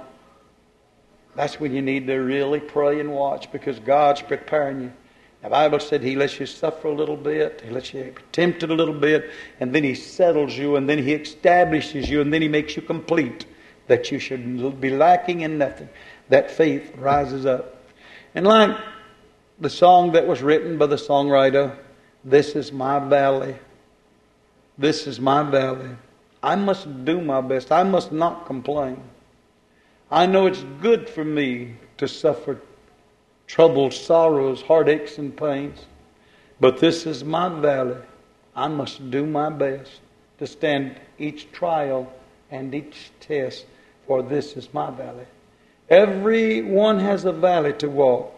that's when you need to really pray and watch, because God's preparing you. The Bible said He lets you suffer a little bit, He lets you be tempted a little bit, and then He settles you, and then He establishes you, and then He makes you complete, that you should be lacking in nothing. That faith rises up. And like the song that was written by the songwriter, this is my valley. This is my valley. I must do my best. I must not complain. I know it's good for me to suffer troubles, sorrows, heartaches, and pains. But this is my valley. I must do my best to stand each trial and each test, for this is my valley. Everyone has a valley to walk.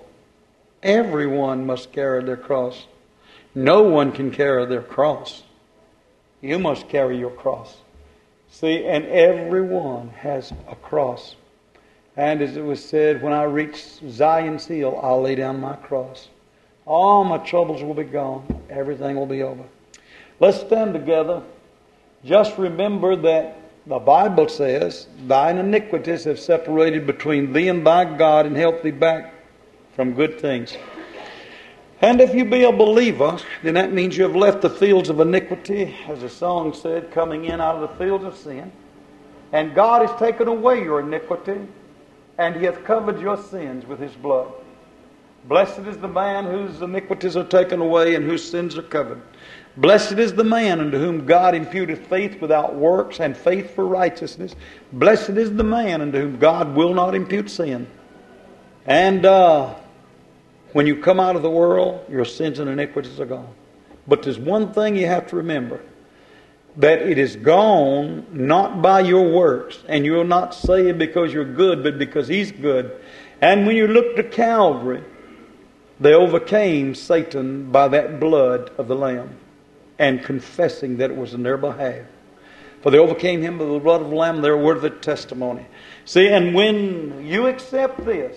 Everyone must carry their cross. No one can carry their cross. You must carry your cross. See, and everyone has a cross. And as it was said, when I reach Zion's hill, I'll lay down my cross. All my troubles will be gone. Everything will be over. Let's stand together. Just remember that the Bible says, thine iniquities have separated between thee and thy God and held thee back from good things. And if you be a believer, then that means you have left the fields of iniquity, as the song said, coming in out of the fields of sin. And God has taken away your iniquity, and He hath covered your sins with His blood. Blessed is the man whose iniquities are taken away and whose sins are covered. Blessed is the man unto whom God imputeth faith without works, and faith for righteousness. Blessed is the man unto whom God will not impute sin. And uh, when you come out of the world, your sins and iniquities are gone. But there's one thing you have to remember. That it is gone not by your works. And you will not say it because you're good, but because He's good. And when you look to Calvary, they overcame Satan by that blood of the Lamb, and confessing that it was in their behalf. For they overcame him by the blood of the Lamb, their word of the testimony. See, and when you accept this,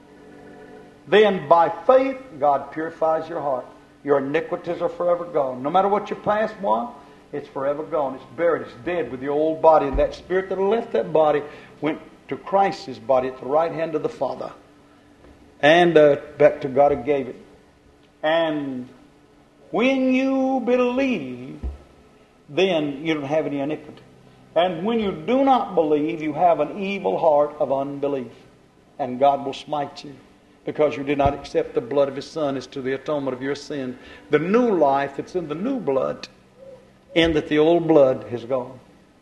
then by faith, God purifies your heart. Your iniquities are forever gone. No matter what your past was, it's forever gone. It's buried. It's dead with your old body. And that spirit that left that body went to Christ's body at the right hand of the Father. And uh, back to God who gave it. And when you believe, then you don't have any iniquity. And when you do not believe, you have an evil heart of unbelief. And God will smite you, because you did not accept the blood of His Son as to the atonement of your sin. The new life that's in the new blood, in that the old blood has gone.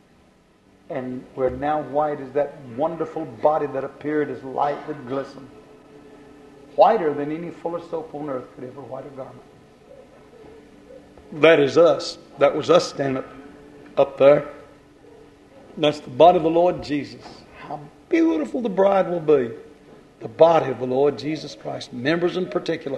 And we're now white as that wonderful body that appeared as light that glistened. Whiter than any fuller soap on earth could ever white a garment. That is us. That was us standing up, up there. That's the body of the Lord Jesus. How beautiful the bride will be. The body of the Lord Jesus Christ. Members in particular.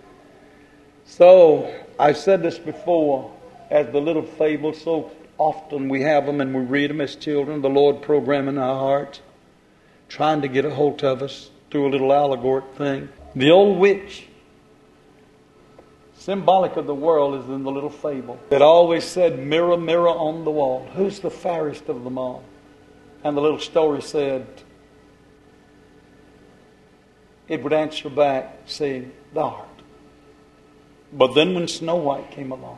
So, I've said this before, as the little fables, so often we have them and we read them as children. The Lord programming our hearts, trying to get a hold of us through a little allegoric thing. The old witch, symbolic of the world, is in the little fable that always said, mirror, mirror on the wall, who's the fairest of them all? And the little story said, it would answer back saying, thou art. But then when Snow White came along,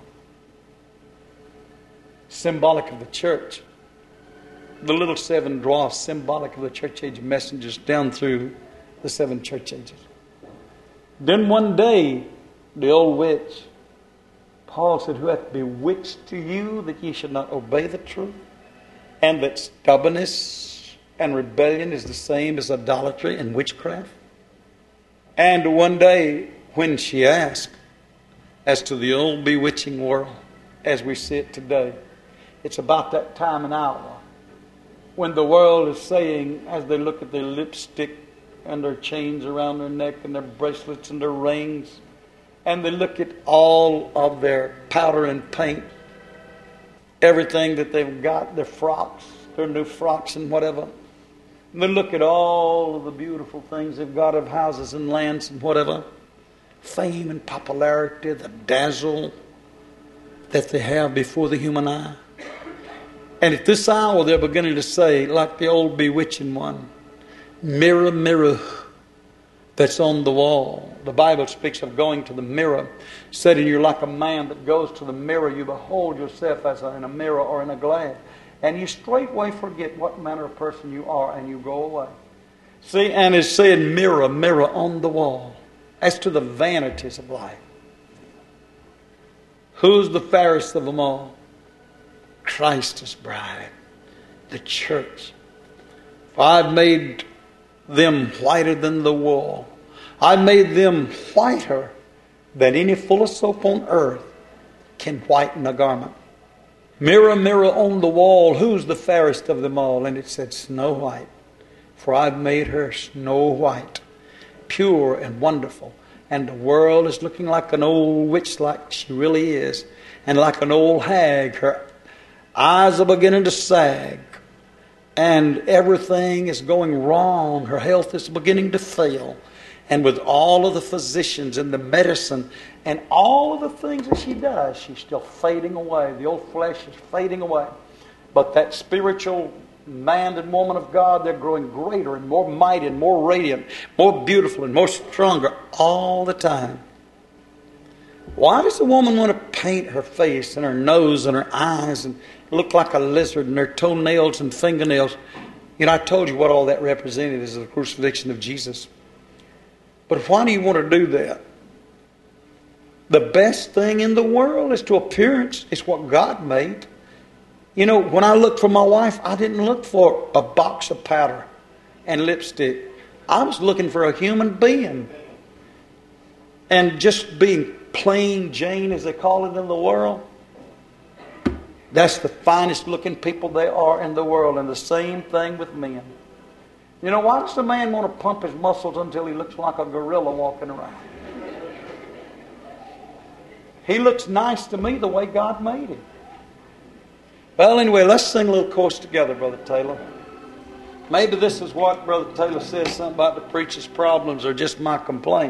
symbolic of the church, the little seven dwarfs, symbolic of the church age messengers down through the seven church ages. Then one day, the old witch Paul said, who hath bewitched to you that ye should not obey the truth? And that stubbornness and rebellion is the same as idolatry and witchcraft? And one day when she asked as to the old bewitching world as we see it today, it's about that time and hour when the world is saying, as they look at their lipstick and their chains around their neck and their bracelets and their rings, and they look at all of their powder and paint, everything that they've got, their frocks, their new frocks and whatever. And they look at all of the beautiful things they've got of houses and lands and whatever. Fame and popularity, the dazzle that they have before the human eye. And at this hour they're beginning to say, like the old bewitching one, mirror, mirror, that's on the wall. The Bible speaks of going to the mirror, setting you like a man that goes to the mirror. You behold yourself as in a mirror or in a glass, and you straightway forget what manner of person you are, and you go away. See, and it's saying mirror, mirror on the wall, as to the vanities of life. Who's the fairest of them all? Christ's bride, the church. For I've made them whiter than the wool. I made them whiter than any full of soap on earth can whiten a garment. Mirror, mirror on the wall, who's the fairest of them all? And it said, Snow White. For I've made her snow white, pure and wonderful. And the world is looking like an old witch, like she really is. And like an old hag, her eyes are beginning to sag. And everything is going wrong. Her health is beginning to fail. And with all of the physicians and the medicine and all of the things that she does, she's still fading away. The old flesh is fading away. But that spiritual man and woman of God, they're growing greater and more mighty and more radiant, more beautiful and more stronger all the time. Why does a woman want to paint her face and her nose and her eyes and look like a lizard and her toenails and fingernails? You know, I told you what all that represented is the crucifixion of Jesus. But why do you want to do that? The best thing in the world is to appearance. It's what God made. You know, when I looked for my wife, I didn't look for a box of powder and lipstick. I was looking for a human being. And just being plain Jane, as they call it in the world, that's the finest looking people they are in the world. And the same thing with men. You know, why does a man want to pump his muscles until he looks like a gorilla walking around? He looks nice to me the way God made him. Well, anyway, let's sing a little chorus together, Brother Taylor. Maybe this is what Brother Taylor says, something about the preacher's problems or just my complaint.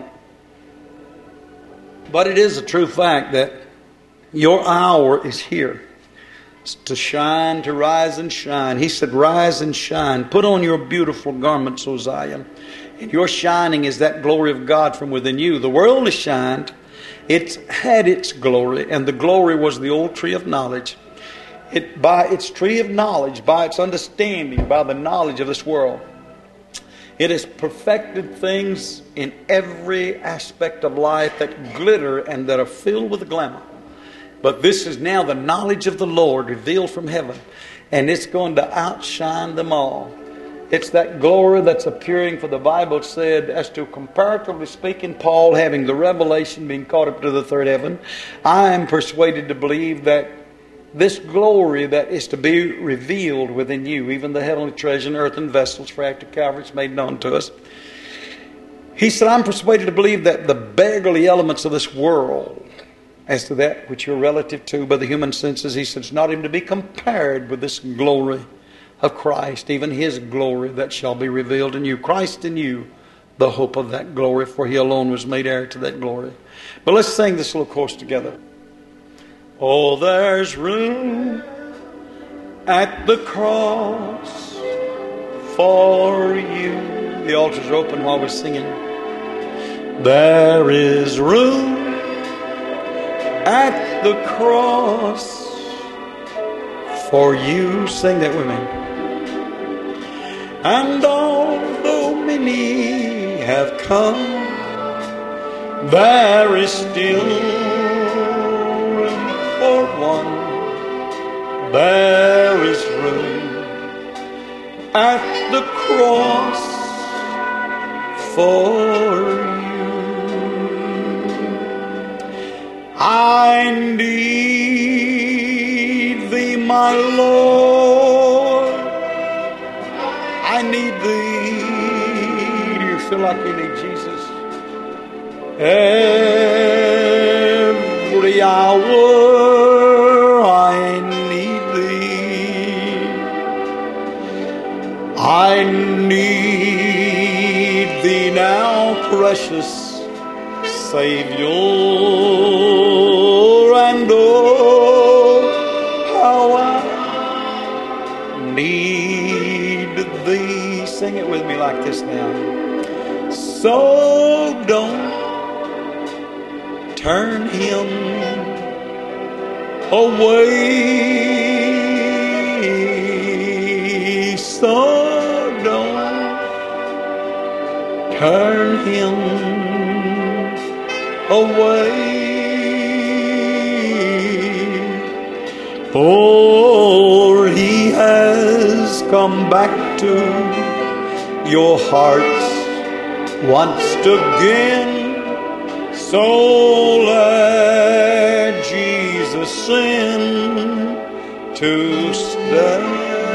But it is a true fact that your hour is here. To shine, to rise and shine. He said, rise and shine. Put on your beautiful garments, O Zion. And your shining is that glory of God from within you. The world has shined. It's had its glory, and the glory was the old tree of knowledge. It, by its tree of knowledge, by its understanding, by the knowledge of this world, it has perfected things in every aspect of life that glitter and that are filled with glamour. But this is now the knowledge of the Lord revealed from heaven, and it's going to outshine them all. It's that glory that's appearing, for the Bible said, as to comparatively speaking, Paul having the revelation, being caught up to the third heaven, I am persuaded to believe that this glory that is to be revealed within you, even the heavenly treasure in earthen vessels, for after Calvary it's made known to us. He said, I'm persuaded to believe that the beggarly elements of this world, as to that which you're relative to by the human senses, he said, it's not even to be compared with this glory of Christ, even his glory that shall be revealed in you. Christ in you, the hope of that glory, for he alone was made heir to that glory. But let's sing this little chorus together. Oh, there's room at the cross for you. The altars are open while we're singing. There is room at the cross for you. Sing that with me. And although many have come, there is still room there is room at the cross for you. I need thee, my Lord. I need thee. Do you feel like you need Jesus? Every hour I need thee. I need thee now, precious Savior, and oh, how I need thee. Sing it with me like this now. So don't turn him away. So don't turn him away. For he has come back to your hearts once again. So let Jesus in to stay.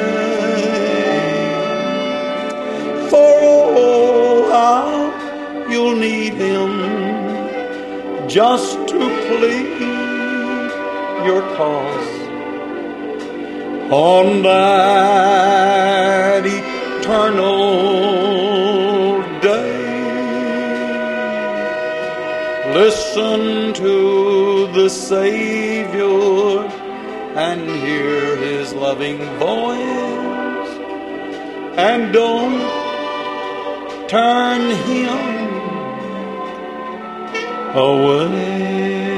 For oh, how you'll need him just to plead your cause on that eternal day. Listen to the Savior and hear his loving voice, and don't turn him away.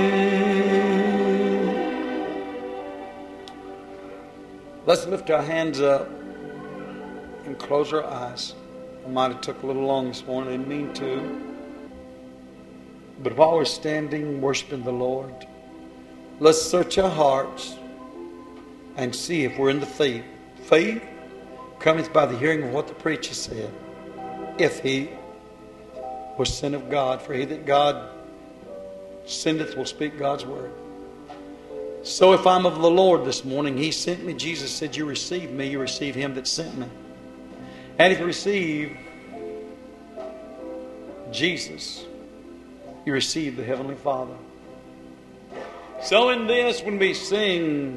Let's lift our hands up and close our eyes. I might have took a little long this morning, I didn't mean to. But while we're standing worshiping the Lord, let's search our hearts and see if we're in the faith. Faith cometh by the hearing of what the preacher said. If he was sent of God, for he that God sendeth will speak God's word. So if I'm of the Lord this morning, he sent me. Jesus said, you receive me, you receive him that sent me. And if you receive Jesus, you receive the Heavenly Father. So in this, when we sing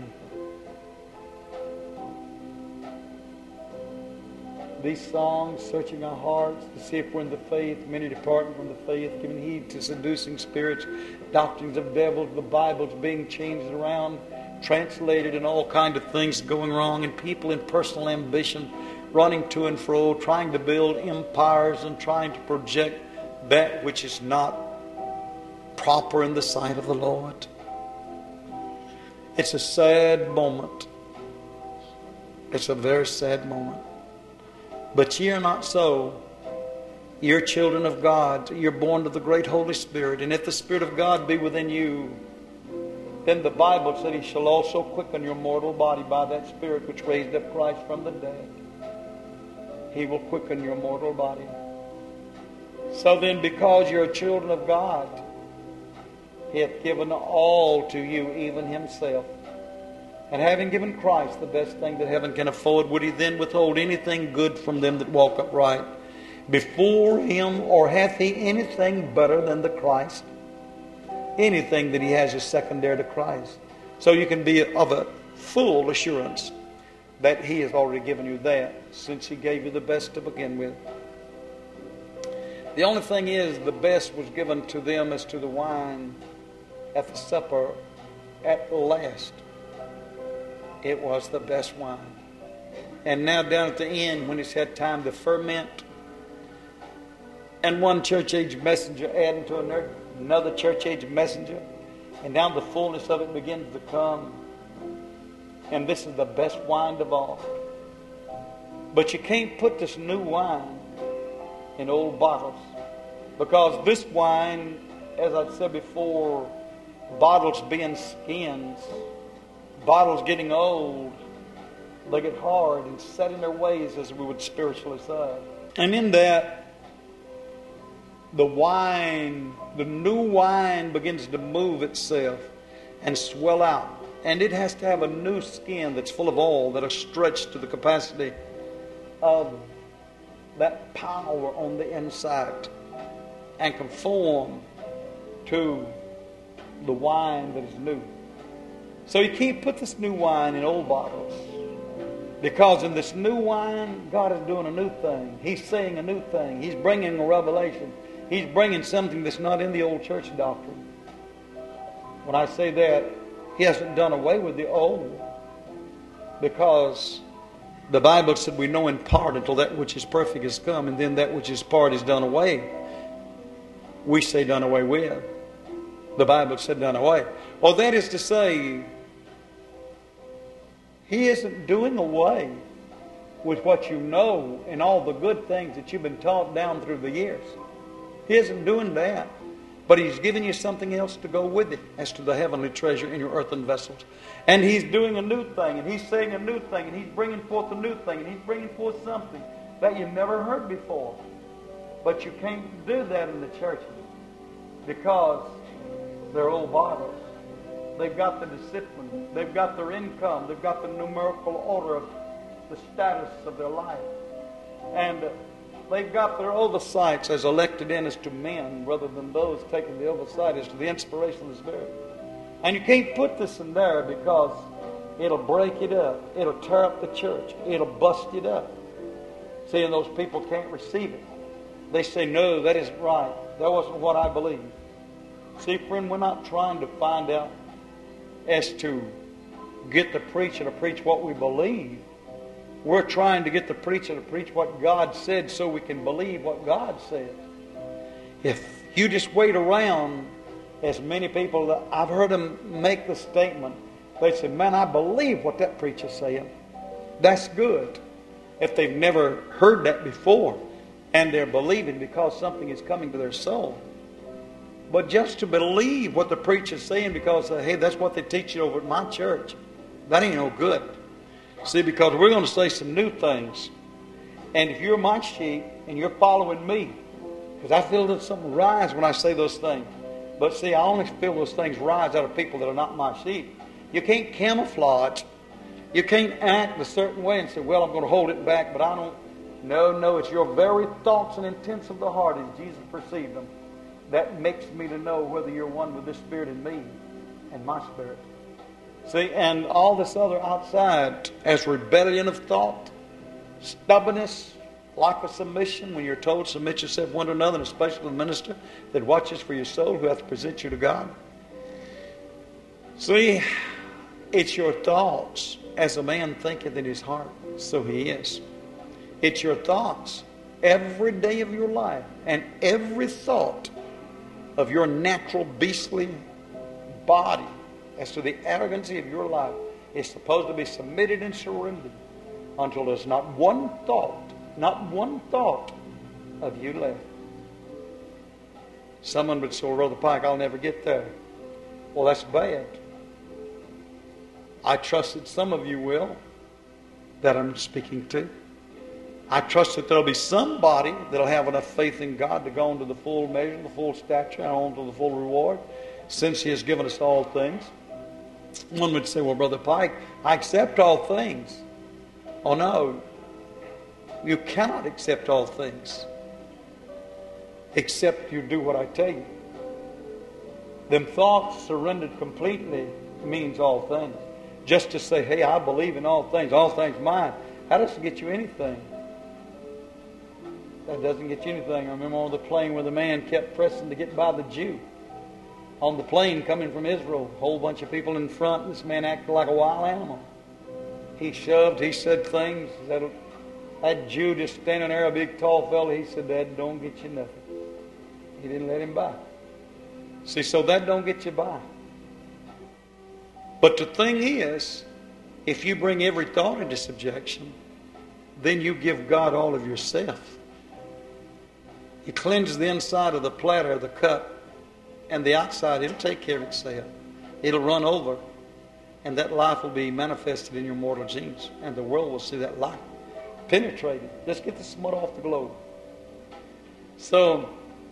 these songs, searching our hearts to see if we're in the faith, many departing from the faith, giving heed to seducing spirits, doctrines of devils, the Bible's being changed around, translated, and all kinds of things going wrong, and people in personal ambition running to and fro, trying to build empires and trying to project that which is not proper in the sight of the Lord. It's a sad moment. It's a very sad moment. But ye are not so. You're children of God. You're born of the great Holy Spirit. And if the Spirit of God be within you, then the Bible said he shall also quicken your mortal body by that Spirit which raised up Christ from the dead. He will quicken your mortal body. So then, because you're children of God, he hath given all to you, even himself. And having given Christ the best thing that heaven can afford, would he then withhold anything good from them that walk upright before him? Or hath he anything better than the Christ? Anything that he has is secondary to Christ. So you can be of a full assurance that he has already given you that, since he gave you the best to begin with. The only thing is, the best was given to them as to the wine at the supper at the last. It was the best wine. And now down at the end, when it's had time to ferment, and one church age messenger adding to another, another church age messenger, and now the fullness of it begins to come. And this is the best wine of all. But you can't put this new wine in old bottles, because this wine, as I said before, bottles being skins, bottles getting old, they get hard and set in their ways, as we would spiritually say. And in that, the wine, the new wine begins to move itself and swell out. And it has to have a new skin that's full of oil that is stretched to the capacity of that power on the inside and conform to the wine that is new. So you can't put this new wine in old bottles, because in this new wine, God is doing a new thing. He's saying a new thing. He's bringing a revelation. He's bringing something that's not in the old church doctrine. When I say that, He hasn't done away with the old, because the Bible said we know in part until that which is perfect has come, and then that which is part is done away. We say done away with. The Bible said done away. Well, that is to say, He isn't doing away with what you know and all the good things that you've been taught down through the years. He isn't doing that. But He's giving you something else to go with it, as to the heavenly treasure in your earthen vessels. And He's doing a new thing, and He's saying a new thing, and He's bringing forth a new thing, and He's bringing forth something that you've never heard before. But you can't do that in the churches, because they're old bottles. They've got the discipline. They've got their income. They've got the numerical order of the status of their life. And they've got their oversights as elected in as to men, rather than those taking the oversight as to the inspiration of the Spirit. And you can't put this in there, because it'll break it up. It'll tear up the church. It'll bust it up. See, and those people can't receive it. They say, no, that isn't right. That wasn't what I believe. See, friend, we're not trying to find out as to get the preacher to preach what we believe. We're trying to get the preacher to preach what God said, so we can believe what God said. If you just wait around, as many people, that I've heard them make the statement, they say, man, I believe what that preacher's saying. That's good. If they've never heard that before, and they're believing because something is coming to their soul. But just to believe what the preacher's saying because, uh, hey, that's what they teach you over at my church, that ain't no good. See, because we're going to say some new things. And if you're my sheep and you're following me, because I feel that something rise when I say those things. But see, I only feel those things rise out of people that are not my sheep. You can't camouflage. You can't act a certain way and say, well, I'm going to hold it back, but I don't. No, no, it's your very thoughts and intents of the heart as Jesus perceived them. That makes me to know whether you're one with this Spirit in me and my spirit. See, and all this other outside, as rebellion of thought, stubbornness, lack of submission, when you're told submit yourself one to another, and especially the minister that watches for your soul, who hath to present you to God. See, it's your thoughts. As a man thinketh in his heart, so he is. It's your thoughts every day of your life, and every thought of your natural beastly body as to the arrogancy of your life is supposed to be submitted and surrendered until there's not one thought, not one thought of you left. Someone would say, well, Brother Pike, I'll never get there. Well, that's bad. I trust that some of you will, that I'm speaking to. I trust that there'll be somebody that'll have enough faith in God to go on to the full measure, the full stature, and on to the full reward, since He has given us all things. One would say, well, Brother Pike, I accept all things. Oh, no. You cannot accept all things, except you do what I tell you. Them thoughts surrendered completely means all things. Just to say, hey, I believe in all things, all things mine, that doesn't get you anything. That doesn't get you anything. I remember on the plane where the man kept pressing to get by the Jew. On the plane coming from Israel, a whole bunch of people in front, this man acted like a wild animal. He shoved, he said things. That, that Jew just standing there, a big tall fella, he said, that don't get you nothing. He didn't let him by. See, so that don't get you by. But the thing is, if you bring every thought into subjection, then you give God all of yourself. You cleanse the inside of the platter, of the cup, and the outside, it'll take care of itself. It'll run over. And that life will be manifested in your mortal genes. And the world will see that life penetrated. Let's get the smut off the globe. So,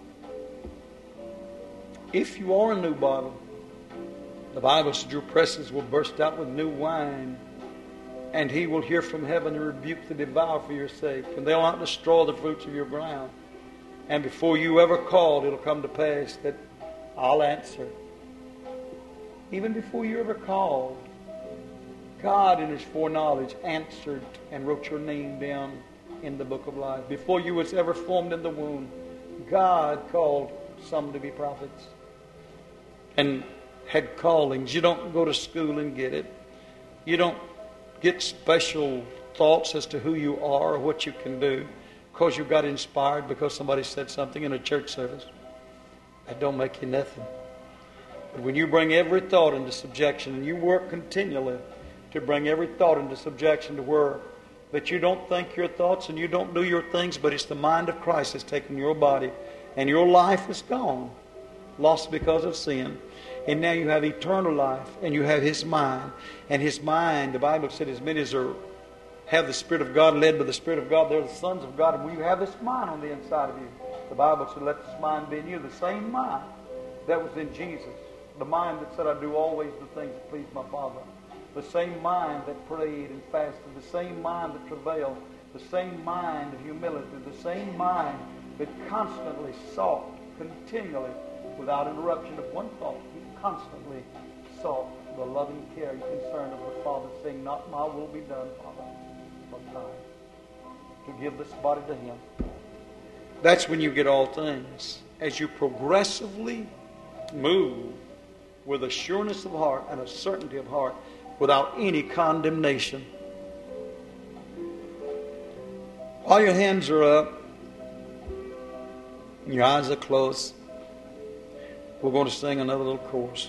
if you are a new bottle, the Bible says your presses will burst out with new wine, and he will hear from heaven and rebuke the devourer for your sake. And they'll not destroy the fruits of your ground. And before you ever called, it'll come to pass that I'll answer. Even before you ever called, God in His foreknowledge answered and wrote your name down in the book of life. Before you was ever formed in the womb, God called some to be prophets and had callings. You don't go to school and get it. You don't get special thoughts as to who you are or what you can do because you got inspired because somebody said something in a church service. That don't make you nothing. But when you bring every thought into subjection, and you work continually to bring every thought into subjection to where that you don't think your thoughts and you don't do your things, but it's the mind of Christ that's taken your body, and your life is gone, lost because of sin. And now you have eternal life, and you have His mind. And His mind, the Bible said, as many as are, have the Spirit of God, led by the Spirit of God, they're the sons of God. And when you have this mind on the inside of you, the Bible said, let this mind be in you, the same mind that was in Jesus. The mind that said, I do always the things that please my Father. The same mind that prayed and fasted. The same mind that travailed. The same mind of humility. The same mind that constantly sought, continually, without interruption of one thought, he constantly sought the loving care and concern of the Father, saying, not my will be done, Father, but thine. To give this body to Him. That's when you get all things. As you progressively move with a sureness of heart and a certainty of heart without any condemnation. While your hands are up and your eyes are closed, we're going to sing another little chorus.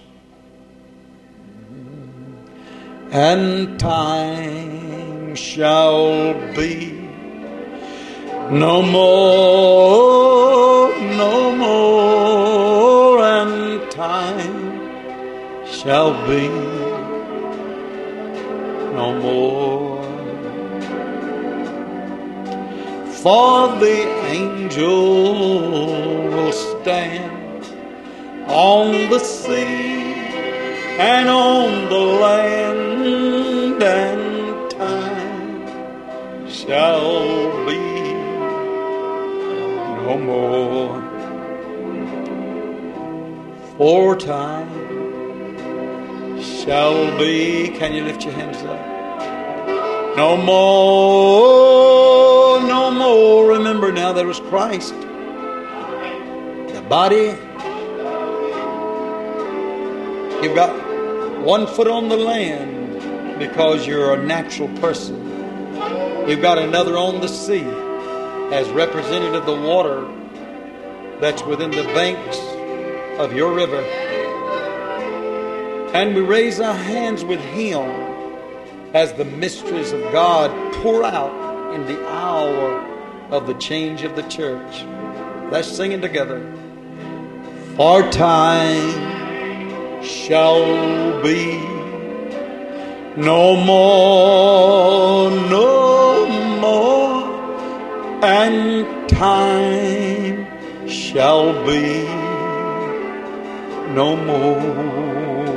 And time shall be no more, no more, and time shall be no more. For the angel will stand on the sea and on the land, and time shall be no more. For time shall be, can you lift your hands up? No more, no more. Remember now, there was Christ, the body. You've got one foot on the land because you're a natural person. You've got another on the sea as representative of the water that's within the banks of your river. And we raise our hands with Him as the mysteries of God pour out in the hour of the change of the church. Let's sing it together. For time shall be no more, no more, and time shall be no more.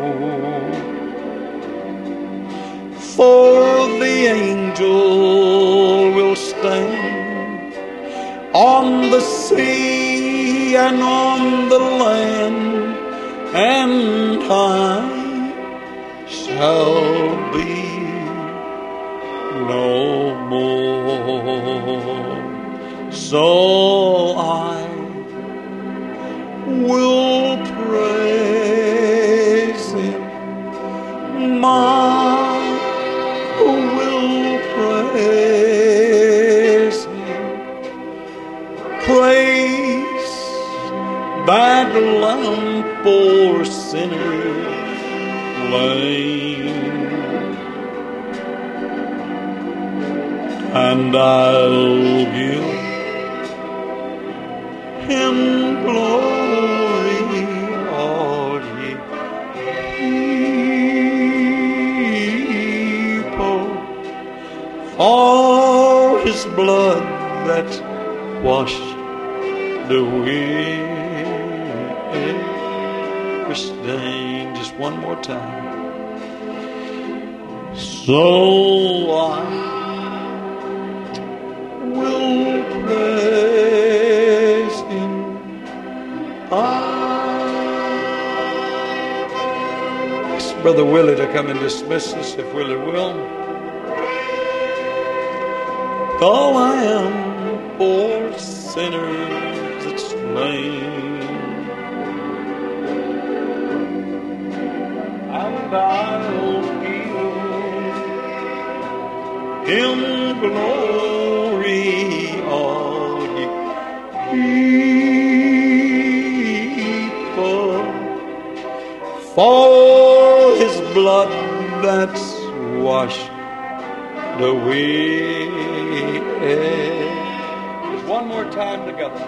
For the angel will stand on the sea and on the land, and time shall be no more. So I will praise Him, my will praise Him, praise that lamp for sinners slain, and I'll give Him glory, all ye For his blood that washed away every stain. Just one more time. So I will praise him. I ask Brother Willie to come and dismiss us, if Willie will. Though I am poor sinners that slain, and I'll give him glory, all ye people, for his blood that's washed away. Just one more time together.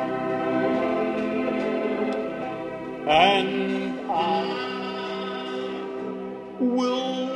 And I will